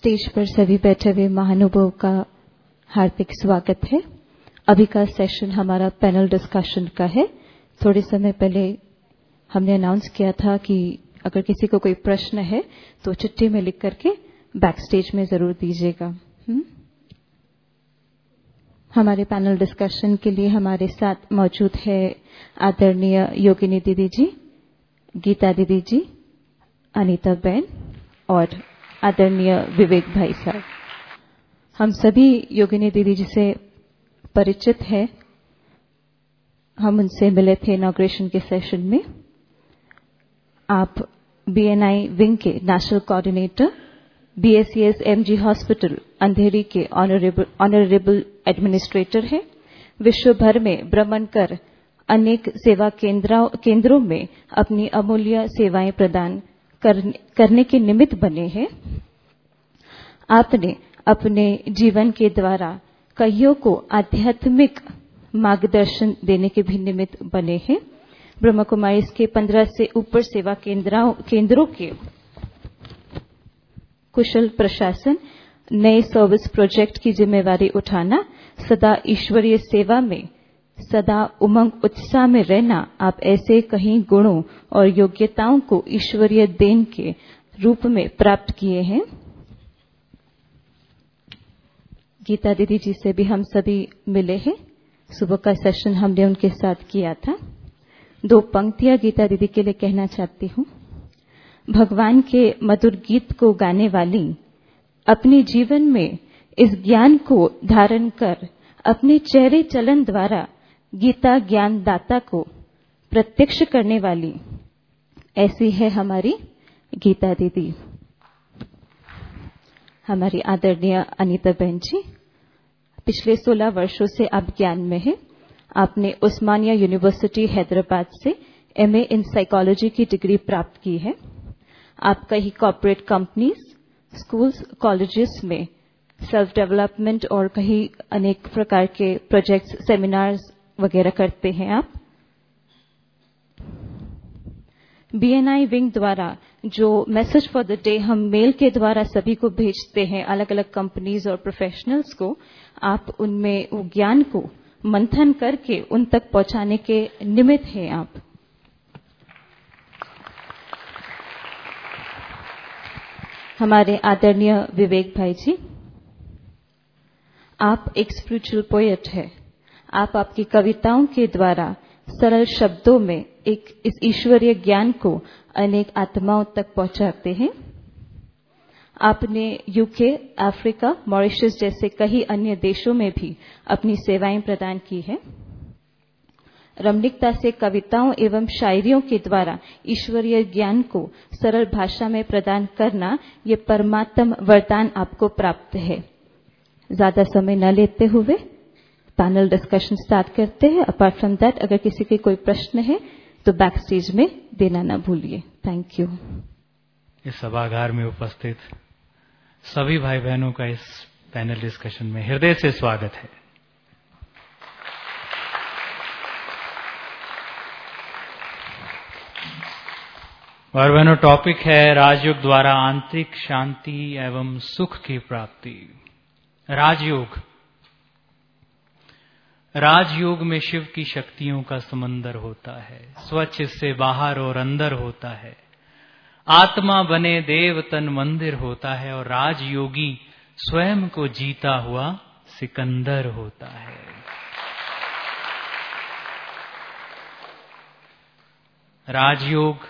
Stage पर सभी बैठे हुए महानुभावों का हार्दिक स्वागत है। अभी का सेशन हमारा पैनल डिस्कशन का है। थोड़े समय पहले हमने अनाउंस किया था कि अगर किसी को कोई प्रश्न है तो चिट्ठी में लिख करके बैक स्टेज में जरूर दीजिएगा। हमारे पैनल डिस्कशन के लिए हमारे साथ मौजूद है आदरणीय योगिनी दीदी जी, गीता दीदी जी, अनीता बहन और आदरणीय विवेक भाई साहब। हम सभी योगिनी दीदी जी से परिचित हैं। हम उनसे मिले थे इनॉग्रेशन के सेशन में। आप बीएनआई विंग के national coordinator, BSCS MG hospital Andheri के ऑनरेबल एडमिनिस्ट्रेटर हैं। विश्व भर में भ्रमण कर अनेक सेवा केंद्रों में अपनी अमूल्य सेवाएं प्रदान करने के निमित्त बने हैं। आपने अपने जीवन के द्वारा कईयों को आध्यात्मिक मार्गदर्शन देने के भी निमित्त बने हैं। ब्रह्म कुमारी के 15 से ऊपर सेवा केंद्रों के कुशल प्रशासन, नए सर्विस प्रोजेक्ट की जिम्मेवारी उठाना, सदा ईश्वरीय सेवा में सदा उमंग उत्साह में रहना, आप ऐसे कई गुणों और योग्यताओं को ईश्वरीय देन के रूप में प्राप्त किए हैं। गीता दीदी जी से भी हम सभी मिले हैं। सुबह का सेशन हमने उनके साथ किया था। 2 पंक्तियां गीता दीदी के लिए कहना चाहती हूँ। भगवान के मधुर गीत को गाने वाली, अपने जीवन में इस ज्ञान को धारण कर अपने चेहरे चलन द्वारा गीता ज्ञान दाता को प्रत्यक्ष करने वाली, ऐसी है हमारी गीता दीदी। हमारी आदरणीय अनीता बहन जी पिछले 16 वर्षों से आप ज्ञान में हैं। आपने उस्मानिया यूनिवर्सिटी हैदराबाद से एमए इन साइकोलॉजी की डिग्री प्राप्त की है। आप कई कॉर्पोरेट कंपनीज, स्कूल्स, कॉलेजेस में सेल्फ डेवलपमेंट और कई अनेक प्रकार के प्रोजेक्ट्स, सेमिनार्स वगैरह करते हैं। आप बीएनआई विंग द्वारा जो मैसेज फॉर द डे हम मेल के द्वारा सभी को भेजते हैं, अलग अलग कंपनीज और प्रोफेशनल्स को, आप उनमें वो ज्ञान को मंथन करके उन तक पहुंचाने के निमित्त हैं। आप हमारे आदरणीय विवेक भाई जी, आप एक स्पिरिचुअल पोएट है। आप आपकी कविताओं के द्वारा सरल शब्दों में इस ईश्वरीय ज्ञान को अनेक आत्माओं तक पहुंचाते हैं। आपने यूके, अफ्रीका, मॉरिशस जैसे कई अन्य देशों में भी अपनी सेवाएं प्रदान की हैं। रमणीकता से कविताओं एवं शायरियों के द्वारा ईश्वरीय ज्ञान को सरल भाषा में प्रदान करना, ये परमात्म वरदान आपको प्राप्त है। ज्यादा समय न लेते हुए पैनल डिस्कशन स्टार्ट करते हैं। अपार्ट फ्रॉम दैट, अगर किसी के कोई प्रश्न है तो बैक स्टेज में देना न भूलिए। Thank you. इस सभागार में उपस्थित सभी भाई बहनों का इस पैनल डिस्कशन में हृदय से स्वागत है। भाई बहनों, टॉपिक है राजयोग द्वारा आंतरिक शांति एवं सुख की प्राप्ति। राजयोग। राजयोग में शिव की शक्तियों का समंदर होता है। स्वच्छ इससे बाहर और अंदर होता है। आत्मा बने देव तन मंदिर होता है और राजयोगी स्वयं को जीता हुआ सिकंदर होता है। राजयोग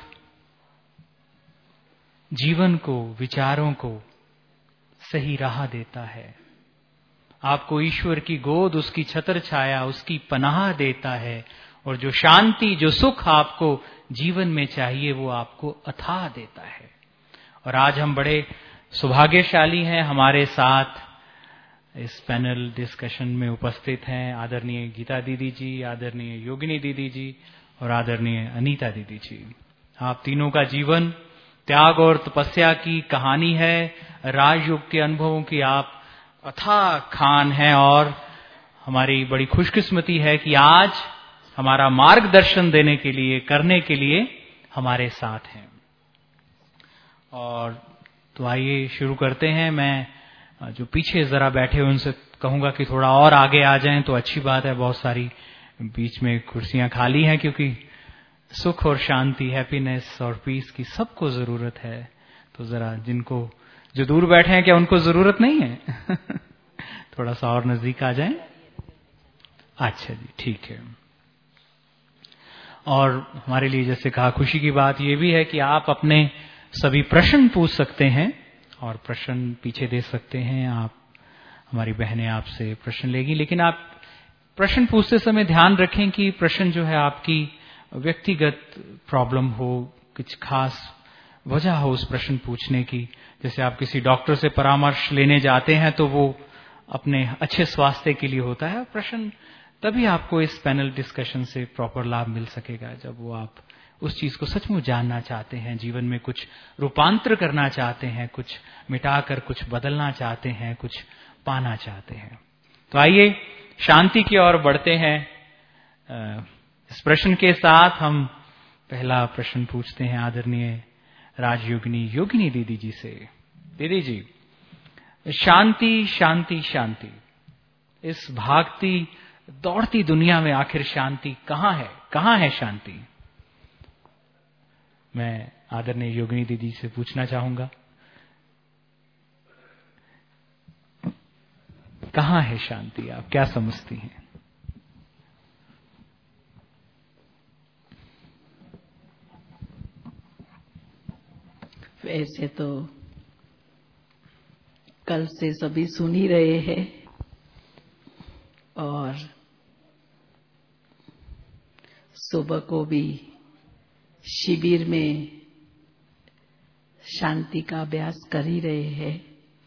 जीवन को, विचारों को सही राह देता है। आपको ईश्वर की गोद, उसकी छत्र छाया, उसकी पनाह देता है और जो शांति, जो सुख आपको जीवन में चाहिए वो आपको अथाह देता है। और आज हम बड़े सौभाग्यशाली हैं, हमारे साथ इस पैनल डिस्कशन में उपस्थित हैं आदरणीय गीता दीदी जी, आदरणीय योगिनी दीदी जी और आदरणीय अनीता दीदी जी। आप तीनों का जीवन त्याग और तपस्या की कहानी है। राजयोग के अनुभवों की आप अथाह खान हैं और हमारी बड़ी खुशकिस्मती है कि आज हमारा मार्गदर्शन देने के लिए, करने के लिए हमारे साथ हैं। और तो आइए शुरू करते हैं। मैं जो पीछे जरा बैठे हुए उनसे कहूंगा कि थोड़ा और आगे आ जाएं तो अच्छी बात है। बहुत सारी बीच में कुर्सियां खाली हैं, क्योंकि सुख और शांति, हैप्पीनेस और पीस की सबको जरूरत है। तो जरा जिनको जो दूर बैठे हैं, क्या उनको जरूरत नहीं है? थोड़ा सा और नजदीक आ जाएं। अच्छा जी, ठीक है। और हमारे लिए जैसे कहा, खुशी की बात यह भी है कि आप अपने सभी प्रश्न पूछ सकते हैं और प्रश्न पीछे दे सकते हैं। आप, हमारी बहनें आपसे प्रश्न लेगी, लेकिन आप प्रश्न पूछते समय ध्यान रखें कि प्रश्न जो है आपकी व्यक्तिगत प्रॉब्लम हो, कुछ खास वजह हो उस प्रश्न पूछने की। जैसे आप किसी डॉक्टर से परामर्श लेने जाते हैं तो वो अपने अच्छे स्वास्थ्य के लिए होता है। प्रश्न तभी आपको इस पैनल डिस्कशन से प्रॉपर लाभ मिल सकेगा जब वो आप उस चीज को सचमुच जानना चाहते हैं, जीवन में कुछ रूपांतर करना चाहते हैं, कुछ मिटाकर कुछ बदलना चाहते हैं, कुछ पाना चाहते हैं। तो आइए शांति की ओर बढ़ते हैं। इस प्रश्न के साथ हम पहला प्रश्न पूछते हैं आदरणीय राजयोगिनी योगिनी दीदी जी से। दीदी जी, शांति शांति शांति, इस भागती दौड़ती दुनिया में आखिर शांति कहाँ है? कहाँ है शांति? मैं आदरणीय योगिनी दीदी से पूछना चाहूंगा, कहाँ है शांति? आप क्या समझती हैं? वैसे तो कल से सभी सुन ही रहे हैं और सुबह को भी शिविर में शांति का अभ्यास कर ही रहे हैं।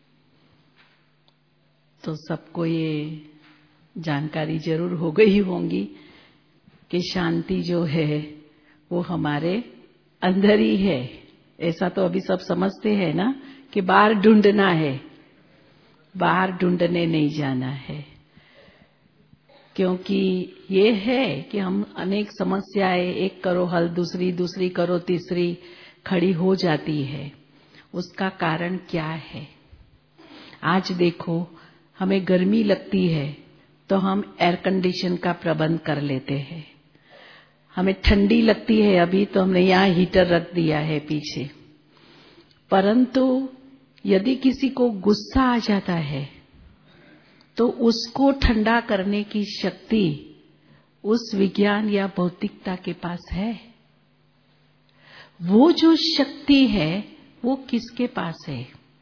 तो सबको ये जानकारी जरूर हो गई होंगी कि शांति जो है वो हमारे अंदर ही है। ऐसा तो अभी सब समझते हैं ना कि बाहर ढूंढना है, बाहर ढूंढने नहीं जाना है। क्योंकि ये है कि हम अनेक समस्याएं, एक करो हल, दूसरी करो तीसरी खड़ी हो जाती है। उसका कारण क्या है? आज देखो, हमें गर्मी लगती है तो हम एयर कंडीशन का प्रबंध कर लेते हैं। हमें ठंडी लगती है अभी तो हमने यहाँ हीटर रख दिया है पीछे। परंतु यदि किसी को गुस्सा आ जाता है तो उसको ठंडा करने की शक्ति उस विज्ञान या भौतिकता के पास है। वो जो शक्ति है वो किसके पास है?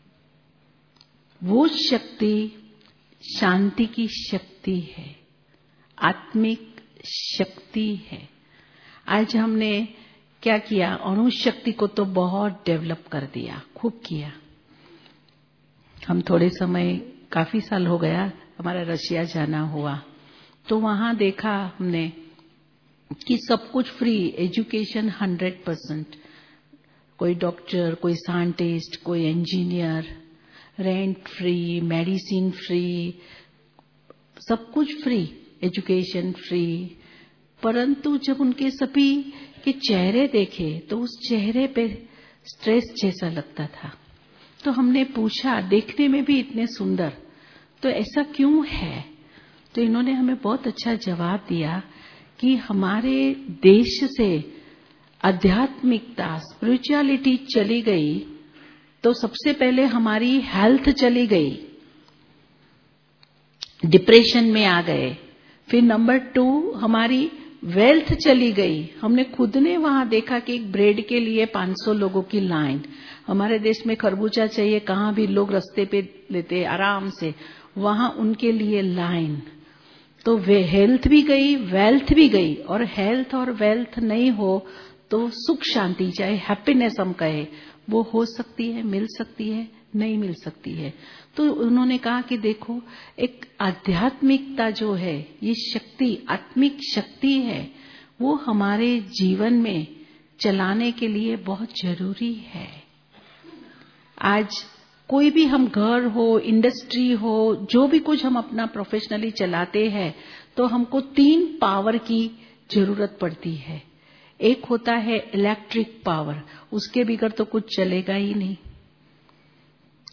वो शक्ति शांति की शक्ति है, आत्मिक शक्ति है। आज हमने क्या किया? अणु शक्ति को तो बहुत डेवलप कर दिया, खूब किया। हम थोड़े समय, काफी साल हो गया हमारा रशिया जाना हुआ, तो वहां देखा हमने कि सब कुछ फ्री, एजुकेशन 100%। कोई डॉक्टर, कोई साइंटिस्ट, कोई engineer, rent free, medicine free, सब कुछ फ्री, एजुकेशन फ्री। परंतु जब उनके सभी के चेहरे देखे तो उस चेहरे पे स्ट्रेस जैसा लगता था। तो हमने पूछा, देखने में भी इतने सुंदर, तो ऐसा क्यों है? तो इन्होंने हमें बहुत अच्छा जवाब दिया कि हमारे देश से आध्यात्मिकता, स्पिरिचुअलिटी चली गई तो सबसे पहले हमारी हेल्थ चली गई, डिप्रेशन में आ गए। फिर नंबर 2 हमारी वेल्थ चली गई। हमने खुद ने वहां देखा कि एक ब्रेड के लिए 500 लोगों की लाइन। हमारे देश में खरबूजा चाहिए, कहाँ भी लोग रास्ते पे लेते आराम से, वहां उनके लिए लाइन। तो वे हेल्थ भी गई, वेल्थ भी गई। और हेल्थ और वेल्थ नहीं हो तो सुख शांति, चाहे हैप्पीनेस हम कहे, वो हो सकती है, मिल सकती है, नहीं मिल सकती है। तो उन्होंने कहा कि देखो, एक आध्यात्मिकता जो है, ये शक्ति, आत्मिक शक्ति है, वो हमारे जीवन में चलाने के लिए बहुत जरूरी है। आज कोई भी हम घर हो, इंडस्ट्री हो, जो भी कुछ हम अपना प्रोफेशनली चलाते हैं, तो हमको 3 पावर की जरूरत पड़ती है। एक होता है इलेक्ट्रिक पावर, उसके बगैर तो कुछ चलेगा ही नहीं।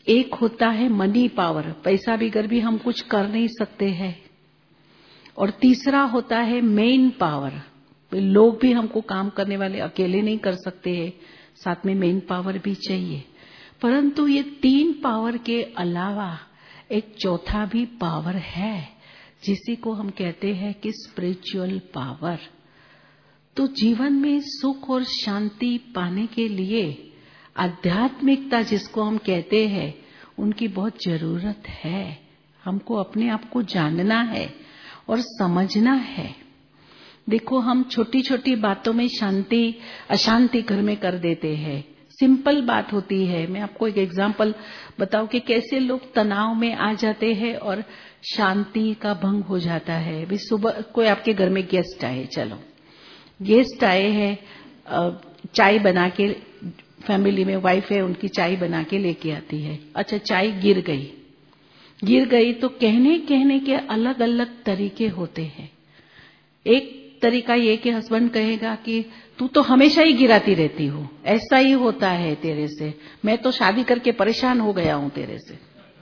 एक होता है मनी पावर, पैसा बगैर भी हम कुछ कर नहीं सकते हैं। और तीसरा होता है मेन पावर, लोग भी हमको काम करने वाले अकेले नहीं कर सकते हैं, साथ में मेन पावर भी चाहिए। परंतु ये 3 पावर के अलावा एक चौथा भी पावर है, जिसी को हम कहते हैं कि स्पिरिचुअल पावर। तो जीवन में सुख और शांति पाने के लिए आध्यात्मिकता जिसको हम कहते हैं, उनकी बहुत जरूरत है। हमको अपने आप को जानना है और समझना है। देखो, हम छोटी छोटी बातों में शांति अशांति घर में कर देते हैं। सिंपल बात होती है। मैं आपको एक एग्जांपल बताऊं कि कैसे लोग तनाव में आ जाते हैं और शांति का भंग हो जाता है। भी सुबह कोई आपके घर में गेस्ट आए, चलो गेस्ट आए हैं, चाय बना के, फैमिली में वाइफ है उनकी, चाय बना के लेके आती है। अच्छा, चाय गिर गई तो कहने के अलग अलग तरीके होते हैं। एक तरीका ये कि हस्बैंड कहेगा कि तू तो हमेशा ही गिराती रहती हो, ऐसा ही होता है तेरे से, मैं तो शादी करके परेशान हो गया हूं तेरे से।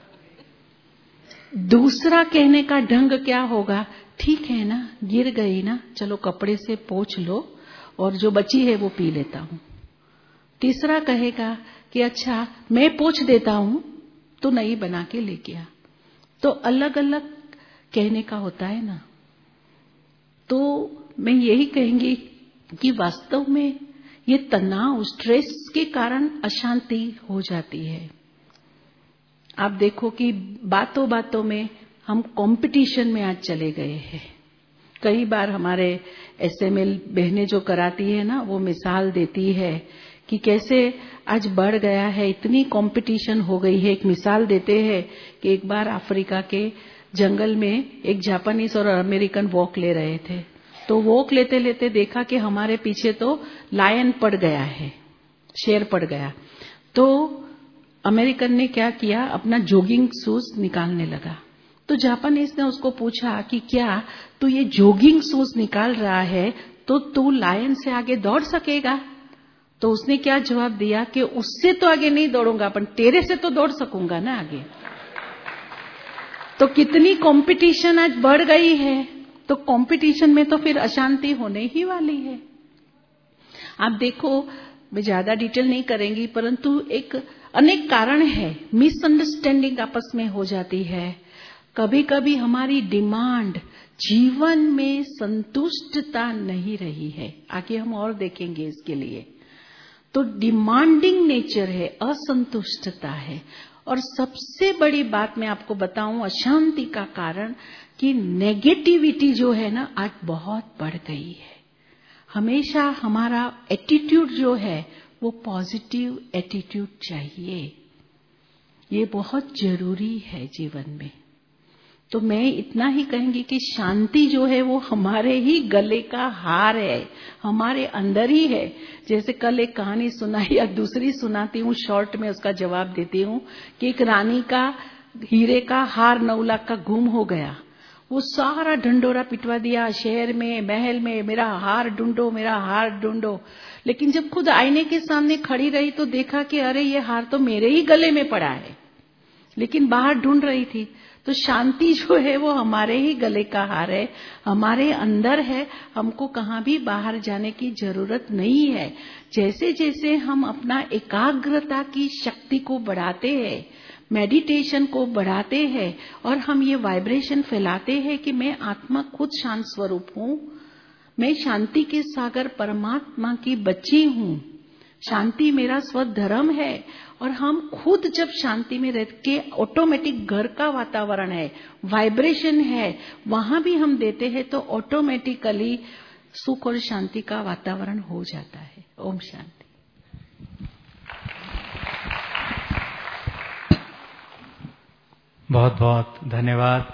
दूसरा कहने का ढंग क्या होगा, ठीक है ना, गिर गई ना, चलो कपड़े से पोंछ लो और जो बची है वो पी लेता हूं। तीसरा कहेगा कि अच्छा मैं पोंछ देता हूं, तो नई बना के लेके आ। तो अलग अलग कहने का होता है ना। तो मैं यही कहेंगी कि वास्तव में ये तनाव, स्ट्रेस के कारण अशांति हो जाती है। आप देखो कि बातों बातों में हम कंपटीशन में आज चले गए हैं। कई बार हमारे एसएमएल बहनें जो कराती है ना, वो मिसाल देती है कि कैसे आज बढ़ गया है, इतनी कंपटीशन हो गई है। एक मिसाल देते हैं कि एक बार अफ्रीका के जंगल में एक जापानीज और अमेरिकन वॉक ले रहे थे। तो वॉक लेते लेते देखा कि हमारे पीछे तो लायन पड़ गया है, शेर पड़ गया। तो अमेरिकन ने क्या किया, अपना जॉगिंग शूज निकालने लगा। तो जापानीज ने उसको पूछा कि क्या तू ये जॉगिंग शूज निकाल रहा है तो तू लायन से आगे दौड़ सकेगा? तो उसने क्या जवाब दिया कि उससे तो आगे नहीं दौड़ूंगा, पर तेरे से तो दौड़ सकूंगा ना आगे। तो कितनी कंपटीशन आज बढ़ गई है। तो कंपटीशन में तो फिर अशांति होने ही वाली है। आप देखो, मैं ज्यादा डिटेल नहीं करेंगी, परंतु एक अनेक कारण है। मिसअंडरस्टैंडिंग आपस में हो जाती है। कभी कभी हमारी डिमांड, जीवन में संतुष्टता नहीं रही है। आगे हम और देखेंगे इसके लिए। तो डिमांडिंग नेचर है, असंतुष्टता है। और सबसे बड़ी बात मैं आपको बताऊं अशांति का कारण कि नेगेटिविटी जो है ना, आज बहुत बढ़ गई है। हमेशा हमारा एटीट्यूड जो है वो पॉजिटिव एटीट्यूड चाहिए। ये बहुत जरूरी है जीवन में। तो मैं इतना ही कहेंगी कि शांति जो है वो हमारे ही गले का हार है, हमारे अंदर ही है। जैसे कल एक कहानी सुनाई या दूसरी सुनाती हूँ, शॉर्ट में उसका जवाब देती हूँ कि एक रानी का हीरे का हार 9 लाख का गुम हो गया। वो सारा ढंडोरा पिटवा दिया शहर में, महल में, मेरा हार ढूंढो, मेरा हार ढूंढो। लेकिन जब खुद आईने के सामने खड़ी रही तो देखा कि अरे ये हार तो मेरे ही गले में पड़ा है, लेकिन बाहर ढूंढ रही थी। तो शांति जो है वो हमारे ही गले का हार है, हमारे अंदर है। हमको कहाँ भी बाहर जाने की जरूरत नहीं है। जैसे जैसे हम अपना एकाग्रता की शक्ति को बढ़ाते हैं, मेडिटेशन को बढ़ाते हैं और हम ये वाइब्रेशन फैलाते हैं कि मैं आत्मा खुद शांत स्वरूप हूँ, मैं शांति के सागर परमात्मा की बच्ची हूँ, शांति मेरा स्वधर्म है। और हम खुद जब शांति में रह के, ऑटोमेटिक घर का वातावरण है, वाइब्रेशन है, वहां भी हम देते हैं तो ऑटोमेटिकली सुख और शांति का वातावरण हो जाता है। ओम शांति। बहुत बहुत धन्यवाद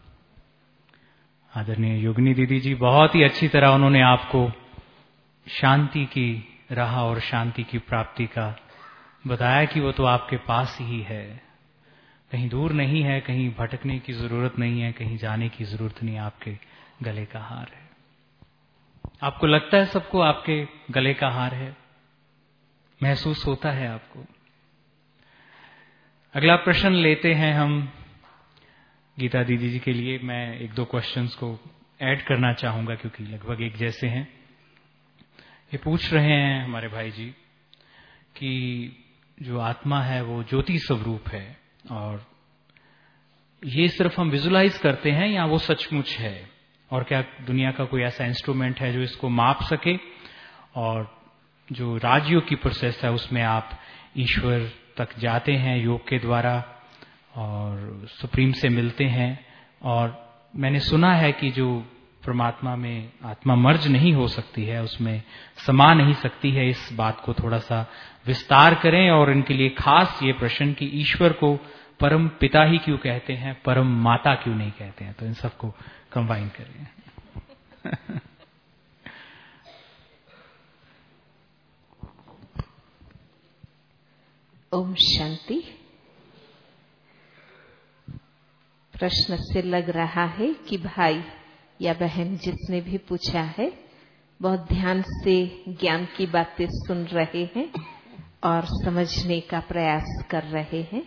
आदरणीय योगिनी दीदी जी। बहुत ही अच्छी तरह उन्होंने आपको शांति की राह और शांति की प्राप्ति का बताया कि वो तो आपके पास ही है, कहीं दूर नहीं है, कहीं भटकने की जरूरत नहीं है, कहीं जाने की जरूरत नहीं, आपके गले का हार है। आपको लगता है सबको आपके गले का हार है? महसूस होता है आपको? अगला प्रश्न लेते हैं हम गीता दीदी जी के लिए। मैं एक दो क्वेश्चंस को ऐड करना चाहूंगा क्योंकि लगभग एक जैसे हैं। ये पूछ रहे हैं हमारे भाई जी कि जो आत्मा है वो ज्योति स्वरूप है, और ये सिर्फ हम विजुलाइज करते हैं या वो सचमुच है, और क्या दुनिया का कोई ऐसा इंस्ट्रूमेंट है जो इसको माप सके, और जो राजयोग की प्रोसेस है उसमें आप ईश्वर तक जाते हैं योग के द्वारा और सुप्रीम से मिलते हैं। और मैंने सुना है कि जो परमात्मा में आत्मा मर्ज नहीं हो सकती है, उसमें समा नहीं सकती है। इस बात को थोड़ा सा विस्तार करें, और इनके लिए खास ये प्रश्न कि ईश्वर को परम पिता ही क्यों कहते हैं, परम माता क्यों नहीं कहते हैं। तो इन सबको कंबाइन करें। ओम शांति। प्रश्न से लग रहा है कि भाई या बहन जिसने भी पूछा है बहुत ध्यान से ज्ञान की बातें सुन रहे हैं और समझने का प्रयास कर रहे हैं।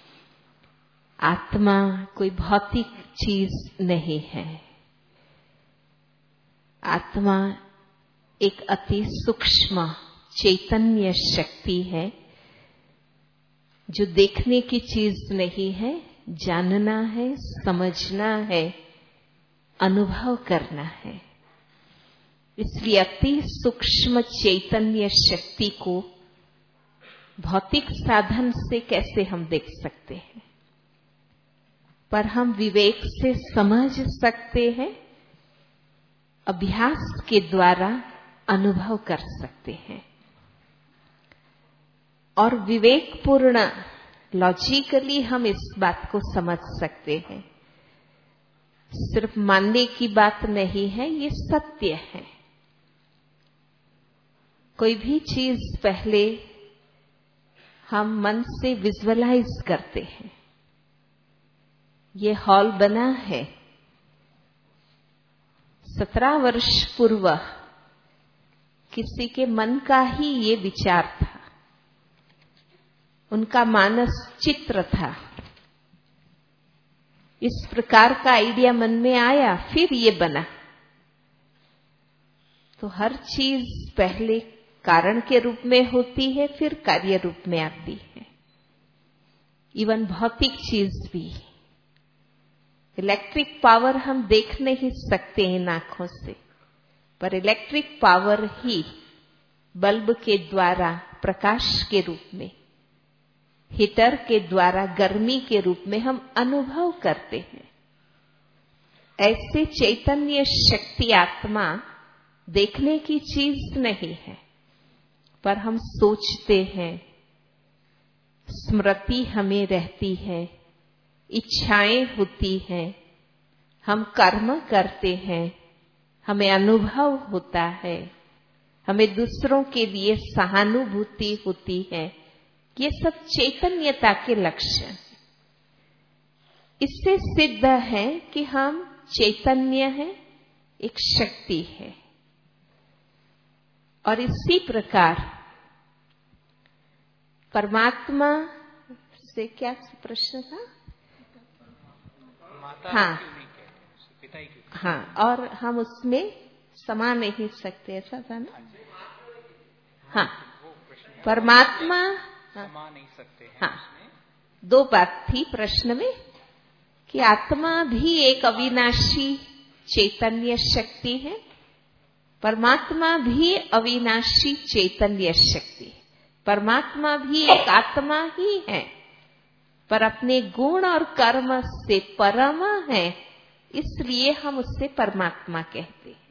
आत्मा कोई भौतिक चीज नहीं है। आत्मा एक अति सूक्ष्म चैतन्य शक्ति है जो देखने की चीज नहीं है, जानना है, समझना है, अनुभव करना है। इसलिए अति सूक्ष्म चैतन्य शक्ति को भौतिक साधन से कैसे हम देख सकते हैं, पर हम विवेक से समझ सकते हैं, अभ्यास के द्वारा अनुभव कर सकते हैं। और विवेकपूर्ण लॉजिकली हम इस बात को समझ सकते हैं। सिर्फ मानने की बात नहीं है, ये सत्य है। कोई भी चीज पहले हम मन से विजुअलाइज करते हैं। ये हॉल बना है, 17 वर्ष पूर्व किसी के मन का ही ये विचार था, उनका मानस चित्र था। इस प्रकार का आइडिया मन में आया, फिर ये बना। तो हर चीज पहले कारण के रूप में होती है, फिर कार्य रूप में आती है। इवन भौतिक चीज भी, इलेक्ट्रिक पावर हम देख नहीं सकते इन आंखों से, पर इलेक्ट्रिक पावर ही बल्ब के द्वारा प्रकाश के रूप में, हीटर के द्वारा गर्मी के रूप में हम अनुभव करते हैं। ऐसे चैतन्य शक्ति आत्मा देखने की चीज नहीं है, पर हम सोचते हैं, स्मृति हमें रहती है, इच्छाएं होती हैं, हम कर्म करते हैं, हमें अनुभव होता है, हमें दूसरों के लिए सहानुभूति होती है। ये सब चैतन्यता के लक्षण। इससे सिद्ध है कि हम चैतन्य हैं, एक शक्ति है। और इसी प्रकार परमात्मा से क्या प्रश्न था? हाँ, हाँ, और हम उसमें समा नहीं सकते, ऐसा था ना? हाँ, परमात्मा समा नहीं सकते हैं। हाँ, दो बात थी प्रश्न में कि आत्मा भी एक अविनाशी चैतन्य शक्ति है, परमात्मा भी अविनाशी चैतन्य शक्ति है। परमात्मा भी एक आत्मा ही है, पर अपने गुण और कर्म से परम है, इसलिए हम उससे परमात्मा कहते हैं।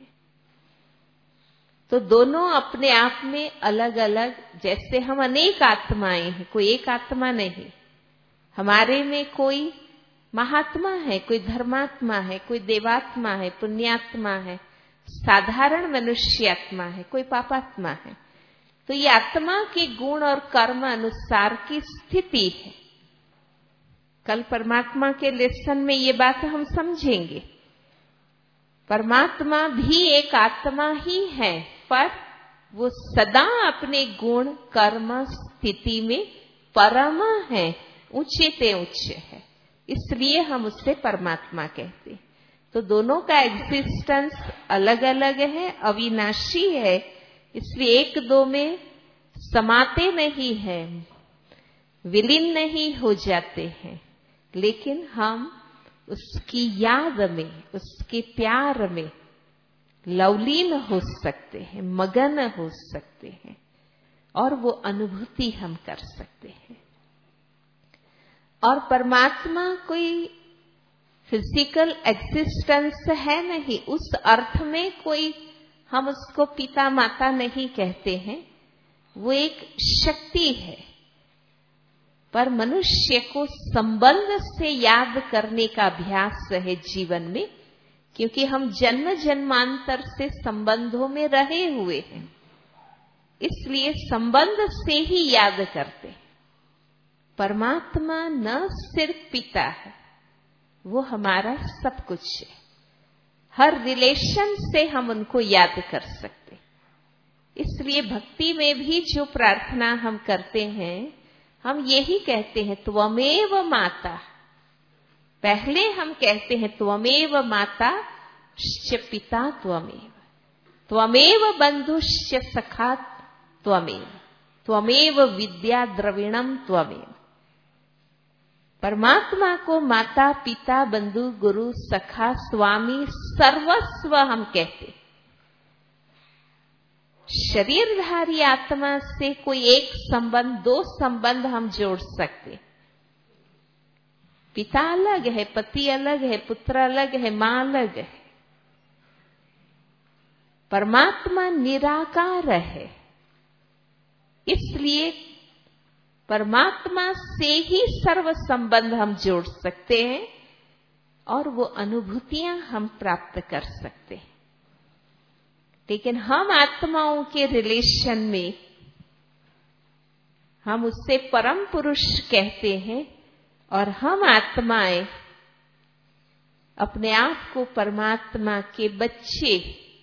तो दोनों अपने आप में अलग अलग, जैसे हम अनेक आत्माएं हैं, कोई एक आत्मा नहीं। हमारे में कोई महात्मा है, कोई धर्मात्मा है, कोई देवात्मा है, पुण्यात्मा है, साधारण मनुष्य आत्मा है, कोई पापात्मा है। तो ये आत्मा के गुण और कर्म अनुसार की स्थिति है। कल परमात्मा के लेसन में ये बात हम समझेंगे। परमात्मा भी एक आत्मा ही है, पर वो सदा अपने गुण कर्म स्थिति में परम है, ऊंचे ते ऊंचे है, इसलिए हम उससे परमात्मा कहते हैं। तो दोनों का एग्जिस्टेंस अलग अलग है, अविनाशी है, इसलिए एक दो में समाते नहीं है, विलीन नहीं हो जाते हैं, लेकिन हम उसकी याद में, उसके प्यार में लवलीन हो सकते हैं, मगन हो सकते हैं, और वो अनुभूति हम कर सकते हैं। और परमात्मा कोई फिजिकल एग्जिस्टेंस है नहीं, उस अर्थ में कोई हम उसको पिता माता नहीं कहते हैं, वो एक शक्ति है। पर मनुष्य को संबंध से याद करने का अभ्यास है जीवन में, क्योंकि हम जन्म जन्मांतर से संबंधों में रहे हुए हैं, इसलिए संबंध से ही याद करते हैं। परमात्मा न सिर्फ पिता है, वो हमारा सब कुछ है। हर रिलेशन से हम उनको याद कर सकते। इसलिए भक्ति में भी जो प्रार्थना हम करते हैं, हम यही कहते हैं, त्वमेव माता। पहले हम कहते हैं त्वमेव माता च पिता त्वमेव, त्वमेव बंधुश्च सखा त्वमेव, त्वमेव विद्या द्रविणम त्वमेव। परमात्मा को माता पिता बंधु गुरु सखा स्वामी सर्वस्व हम कहते। शरीरधारी आत्मा से कोई एक संबंध, दो संबंध हम जोड़ सकते। पिता अलग है, पति अलग है, पुत्र अलग है, मां अलग है। परमात्मा निराकार है, इसलिए परमात्मा से ही सर्व संबंध हम जोड़ सकते हैं और वो अनुभूतियां हम प्राप्त कर सकते हैं। लेकिन हम आत्माओं के रिलेशन में हम उससे परम पुरुष कहते हैं, और हम आत्माएं अपने आप को परमात्मा के बच्चे,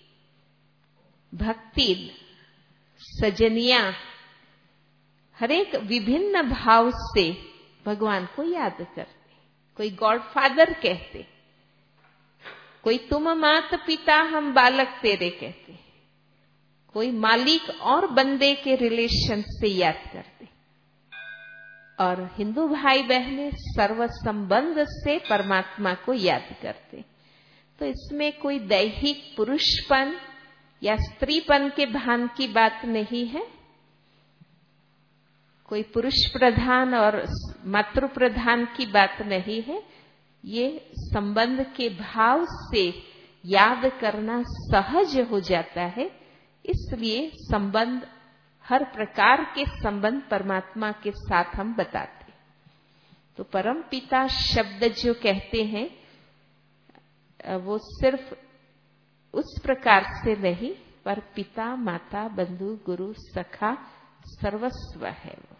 भक्ति, सजनिया, हर एक विभिन्न भाव से भगवान को याद करते। कोई गॉडफादर कहते, कोई तुम मात पिता हम बालक तेरे कहते, कोई मालिक और बंदे के रिलेशन से याद करते। और हिंदू भाई बहनें सर्व संबंध से परमात्मा को याद करते। तो इसमें कोई दैहिक पुरुषपन या स्त्रीपन के भान की बात नहीं है, कोई पुरुष प्रधान और मातृ प्रधान की बात नहीं है। ये संबंध के भाव से याद करना सहज हो जाता है, इसलिए संबंध, हर प्रकार के संबंध परमात्मा के साथ हम बताते। तो परम पिता शब्द जो कहते हैं, वो सिर्फ उस प्रकार से नहीं, पर पिता माता बंधु गुरु सखा सर्वस्व है वो।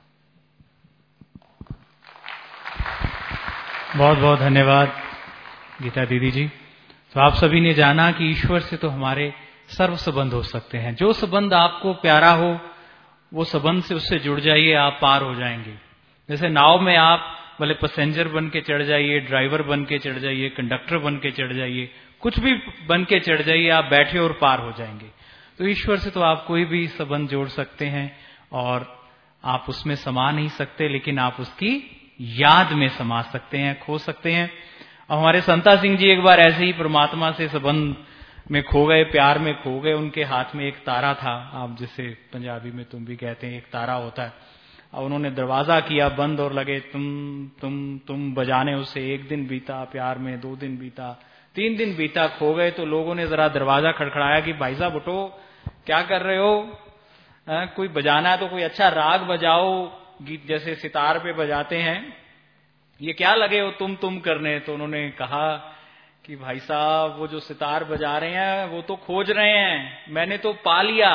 बहुत बहुत धन्यवाद गीता दीदी जी। तो आप सभी ने जाना कि ईश्वर से तो हमारे सर्व संबंध हो सकते हैं। जो संबंध आपको प्यारा हो, वो संबंध से उससे जुड़ जाइए, आप पार हो जाएंगे। जैसे नाव में आप भले पैसेंजर बन के चढ़ जाइए, ड्राइवर बन के चढ़ जाइए, कंडक्टर बन के चढ़ जाइए, कुछ भी बन के चढ़ जाइए, आप बैठे और पार हो जाएंगे। तो ईश्वर से तो आप कोई भी संबंध जोड़ सकते हैं, और आप उसमें समा नहीं सकते, लेकिन आप उसकी याद में समा सकते हैं, खो सकते हैं। और हमारे संता सिंह जी एक बार ऐसे ही परमात्मा से संबंध में खो गए, प्यार में खो गए। उनके हाथ में एक तारा था, आप जिसे पंजाबी में तुम भी कहते हैं, एक तारा होता है। और उन्होंने दरवाजा किया बंद और लगे तुम बजाने उसे। एक दिन बीता प्यार में, 2 दिन बीता, 3 दिन बीता, खो गए। तो लोगों ने जरा दरवाजा खड़खड़ाया कि भाई साहब उठो, क्या कर रहे हो? कोई बजाना है तो कोई अच्छा राग बजाओ, गीत जैसे सितार पे बजाते हैं, ये क्या लगे हो तुम करने? तो उन्होंने कहा कि भाई साहब वो जो सितार बजा रहे हैं वो तो खोज रहे हैं, मैंने तो पा लिया,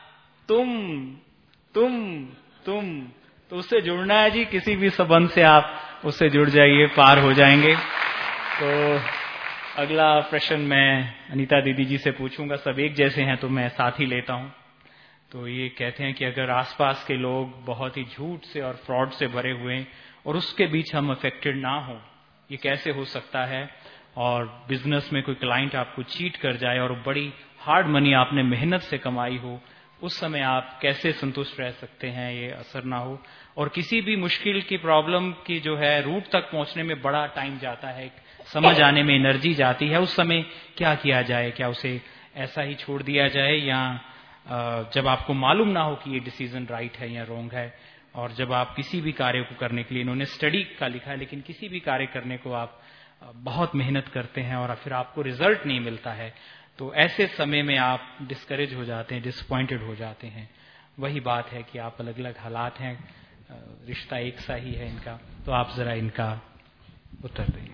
तुम तो उससे जुड़ना है जी। किसी भी संबंध से आप उससे जुड़ जाइए, पार हो जाएंगे। तो अगला प्रश्न मैं अनीता दीदी जी से पूछूंगा। सब एक जैसे हैं तो मैं साथ ही लेता हूं। तो ये कहते हैं कि अगर आसपास के लोग बहुत ही झूठ से और फ्रॉड से भरे हुए हैं और उसके बीच हम अफेक्टेड ना हो, ये कैसे हो सकता है। और बिजनेस में कोई क्लाइंट आपको चीट कर जाए और बड़ी हार्ड मनी आपने मेहनत से कमाई हो, उस समय आप कैसे संतुष्ट रह सकते हैं, ये असर ना हो। और किसी भी मुश्किल की प्रॉब्लम की जो है रूट तक पहुंचने में बड़ा टाइम जाता है, समझ आने में एनर्जी जाती है, उस समय क्या किया जाए, क्या उसे ऐसा ही छोड़ दिया जाए, या जब आपको मालूम ना हो कि ये डिसीजन राइट है या रॉन्ग है, और जब आप किसी भी कार्य को करने के लिए, इन्होंने स्टडी का लिखा है, लेकिन किसी भी कार्य करने को आप बहुत मेहनत करते हैं और फिर आपको रिजल्ट नहीं मिलता है, तो ऐसे समय में आप डिस्करेज हो जाते हैं, डिसअपॉइंटेड हो जाते हैं। वही बात है कि आप अलग अलग हालात हैं, रिश्ता एक सा ही है इनका, तो आप जरा इनका उत्तर दें।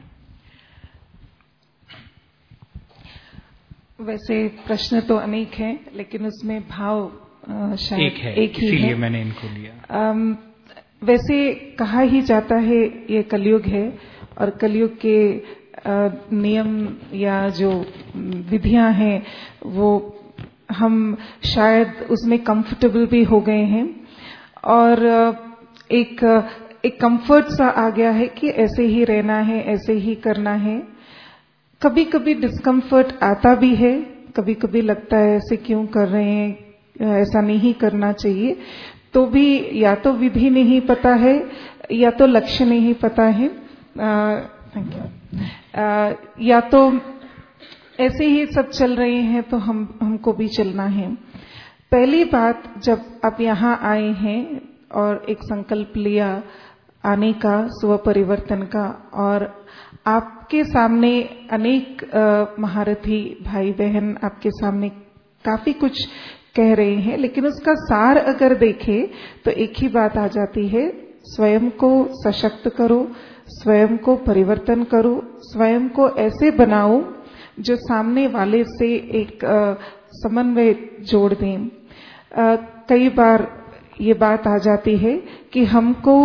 वैसे प्रश्न तो अनेक हैं, लेकिन उसमें भाव शायद एक ही है, इसीलिए मैंने इनको लिया। वैसे कहा ही जाता है ये कलयुग है, और कलयुग के नियम या जो विधियां हैं वो हम शायद उसमें कंफर्टेबल भी हो गए हैं, और एक कंफर्ट सा आ गया है कि ऐसे ही रहना है, ऐसे ही करना है। कभी कभी डिस्कम्फर्ट आता भी है, कभी कभी लगता है ऐसे क्यों कर रहे हैं, ऐसा नहीं करना चाहिए। तो भी या तो विधि नहीं पता है या तो लक्ष्य नहीं पता है, थैंक यू, या तो ऐसे ही सब चल रहे हैं तो हमको भी चलना है। पहली बात, जब आप यहाँ आए हैं और एक संकल्प लिया आने का, स्व परिवर्तन का, और आपके सामने अनेक महारथी भाई बहन आपके सामने काफी कुछ कह रहे हैं, लेकिन उसका सार अगर देखें तो एक ही बात आ जाती है, स्वयं को सशक्त करो, स्वयं को परिवर्तन करो, स्वयं को ऐसे बनाओ जो सामने वाले से एक समन्वय जोड़ दें। कई बार ये बात आ जाती है कि हमको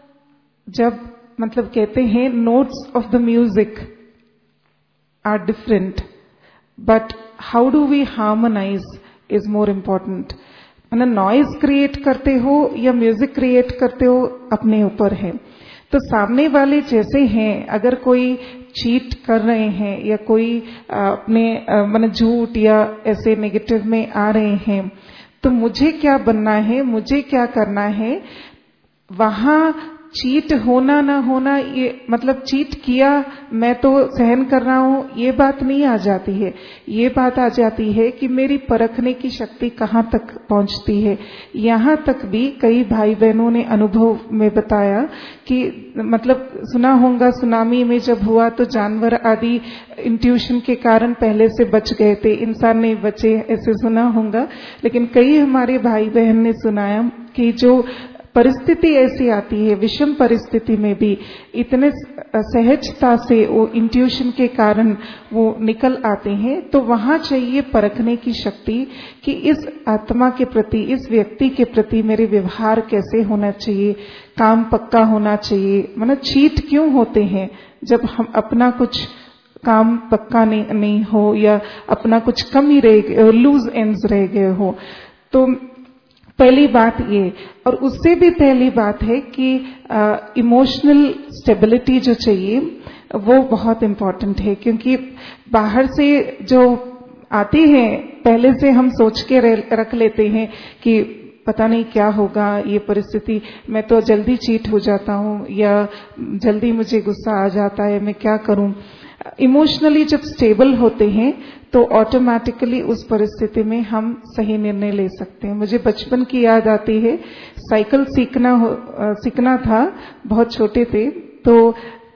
जब मतलब कहते हैं notes of the music are different, but how do we harmonise is more important. मतलब नॉइज क्रिएट करते हो या म्यूजिक क्रिएट करते हो, अपने ऊपर है। तो सामने वाले जैसे हैं, अगर कोई चीट कर रहे हैं या कोई अपने मतलब झूठ या ऐसे नेगेटिव में आ रहे हैं, तो मुझे क्या बनना है, मुझे क्या करना है। वहां चीट होना ना होना, ये मतलब चीट किया मैं तो सहन कर रहा हूं, ये बात नहीं आ जाती है। ये बात आ जाती है कि मेरी परखने की शक्ति कहाँ तक पहुंचती है। यहाँ तक भी कई भाई बहनों ने अनुभव में बताया कि मतलब सुना होगा, सुनामी में जब हुआ तो जानवर आदि इंट्यूशन के कारण पहले से बच गए थे, इंसान नहीं बचे, ऐसे सुना होगा। लेकिन कई हमारे भाई बहन ने सुनाया कि जो परिस्थिति ऐसी आती है, विषम परिस्थिति में भी इतने सहजता से वो इंट्यूशन के कारण वो निकल आते हैं। तो वहां चाहिए परखने की शक्ति कि इस आत्मा के प्रति, इस व्यक्ति के प्रति मेरे व्यवहार कैसे होना चाहिए, काम पक्का होना चाहिए। मतलब चीट क्यों होते हैं जब हम अपना कुछ काम पक्का नहीं हो या अपना कुछ कमी रह गए, लूज एंड्स रह गए हो। तो पहली बात ये, और उससे भी पहली बात है कि इमोशनल स्टेबिलिटी जो चाहिए वो बहुत इम्पोर्टेंट है, क्योंकि बाहर से जो आते हैं पहले से हम सोच के रख लेते हैं कि पता नहीं क्या होगा, ये परिस्थिति, मैं तो जल्दी चीट हो जाता हूँ या जल्दी मुझे गुस्सा आ जाता है, मैं क्या करूं। इमोशनली जब स्टेबल होते हैं तो ऑटोमेटिकली उस परिस्थिति में हम सही निर्णय ले सकते हैं। मुझे बचपन की याद आती है, साइकिल सीखना था, बहुत छोटे थे, तो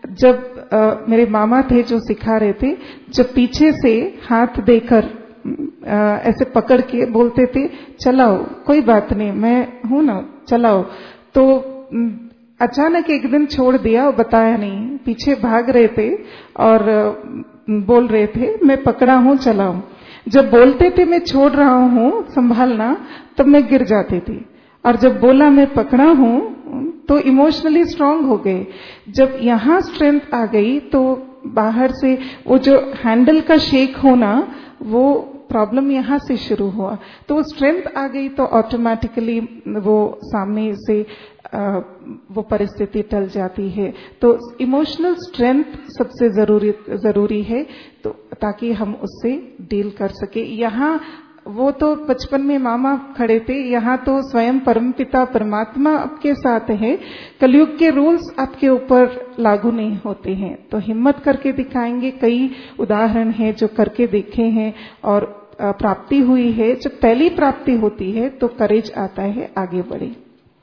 जब मेरे मामा थे जो सिखा रहे थे, जब पीछे से हाथ देकर ऐसे पकड़ के बोलते थे चलाओ, कोई बात नहीं, मैं हूं ना, चलाओ। तो अचानक एक दिन छोड़ दिया और बताया नहीं, पीछे भाग रहे थे और बोल रहे थे मैं पकड़ा हूं, चलाओ। जब बोलते थे मैं छोड़ रहा हूं संभालना, तब मैं गिर जाती थी, और जब बोला मैं पकड़ा हूं तो इमोशनली स्ट्रांग हो गए। जब यहाँ स्ट्रेंथ आ गई तो बाहर से वो जो हैंडल का शेक होना वो प्रॉब्लम यहाँ से शुरू हुआ, तो वो स्ट्रेंथ आ गई तो ऑटोमेटिकली वो सामने से वो परिस्थिति टल जाती है। तो इमोशनल स्ट्रेंथ सबसे जरूरी है, तो ताकि हम उससे डील कर सके। यहाँ वो तो बचपन में मामा खड़े थे, यहाँ तो स्वयं परमपिता परमात्मा आपके साथ है। कलयुग के रूल्स आपके ऊपर लागू नहीं होते हैं, तो हिम्मत करके दिखाएंगे। कई उदाहरण हैं जो करके देखे हैं और प्राप्ति हुई है। जब पहली प्राप्ति होती है तो करेज आता है आगे बढ़े।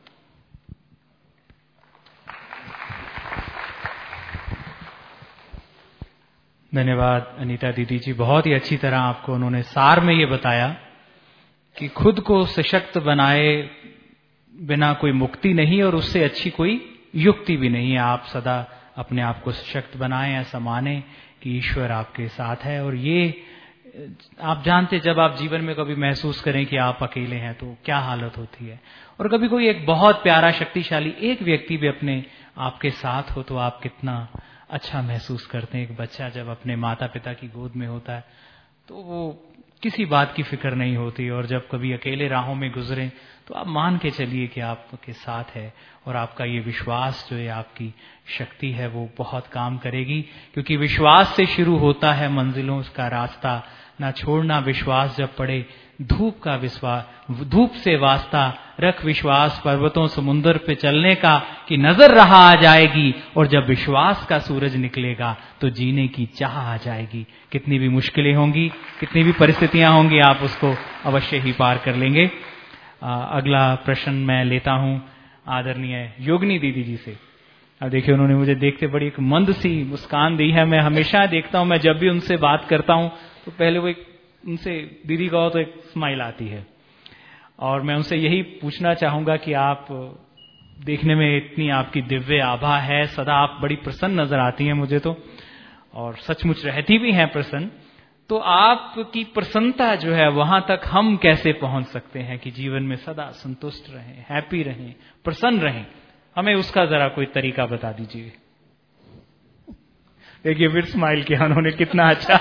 धन्यवाद अनीता दीदी जी, बहुत ही अच्छी तरह आपको उन्होंने सार में ये बताया कि खुद को सशक्त बनाए बिना कोई मुक्ति नहीं और उससे अच्छी कोई युक्ति भी नहीं है। आप सदा अपने आप को सशक्त बनाएं, ऐसा माने कि ईश्वर आपके साथ है। और ये आप जानते, जब आप जीवन में कभी महसूस करें कि आप अकेले हैं तो क्या हालत होती है, और कभी कोई एक बहुत प्यारा शक्तिशाली एक व्यक्ति भी अपने आपके साथ हो तो आप कितना अच्छा महसूस करते हैं। एक बच्चा जब अपने माता पिता की गोद में होता है तो वो किसी बात की फिक्र नहीं होती, और जब कभी अकेले राहों में गुजरे तो आप मान के चलिए कि आपके साथ है, और आपका ये विश्वास जो है, आपकी शक्ति है, वो बहुत काम करेगी। क्योंकि विश्वास से शुरू होता है मंजिलों का रास्ता, ना छोड़ना विश्वास जब पड़े धूप से वास्ता, रख विश्वास पर्वतों समुद्र पे चलने का, कि नजर रहा आ जाएगी, और जब विश्वास का सूरज निकलेगा तो जीने की चाह आ जाएगी। कितनी भी मुश्किलें होंगी, कितनी भी परिस्थितियां होंगी, आप उसको अवश्य ही पार कर लेंगे। अगला प्रश्न मैं लेता हूं आदरणीय योगिनी दीदी जी से। अब देखिए, उन्होंने मुझे देखते बड़ी एक मंद सी मुस्कान दी है। मैं हमेशा देखता हूं, मैं जब भी उनसे बात करता हूं तो पहले वो उनसे दीदी कहो तो एक स्माइल आती है। और मैं उनसे यही पूछना चाहूंगा कि आप देखने में इतनी आपकी दिव्य आभा है, सदा आप बड़ी प्रसन्न नजर आती हैं मुझे तो, और सचमुच रहती भी हैं प्रसन्न। तो आपकी प्रसन्नता जो है, वहां तक हम कैसे पहुंच सकते हैं कि जीवन में सदा संतुष्ट रहें, हैप्पी रहें, प्रसन्न रहें? हमें उसका जरा कोई तरीका बता दीजिए। देखिए, फिर स्माइल किया उन्होंने, कितना अच्छा।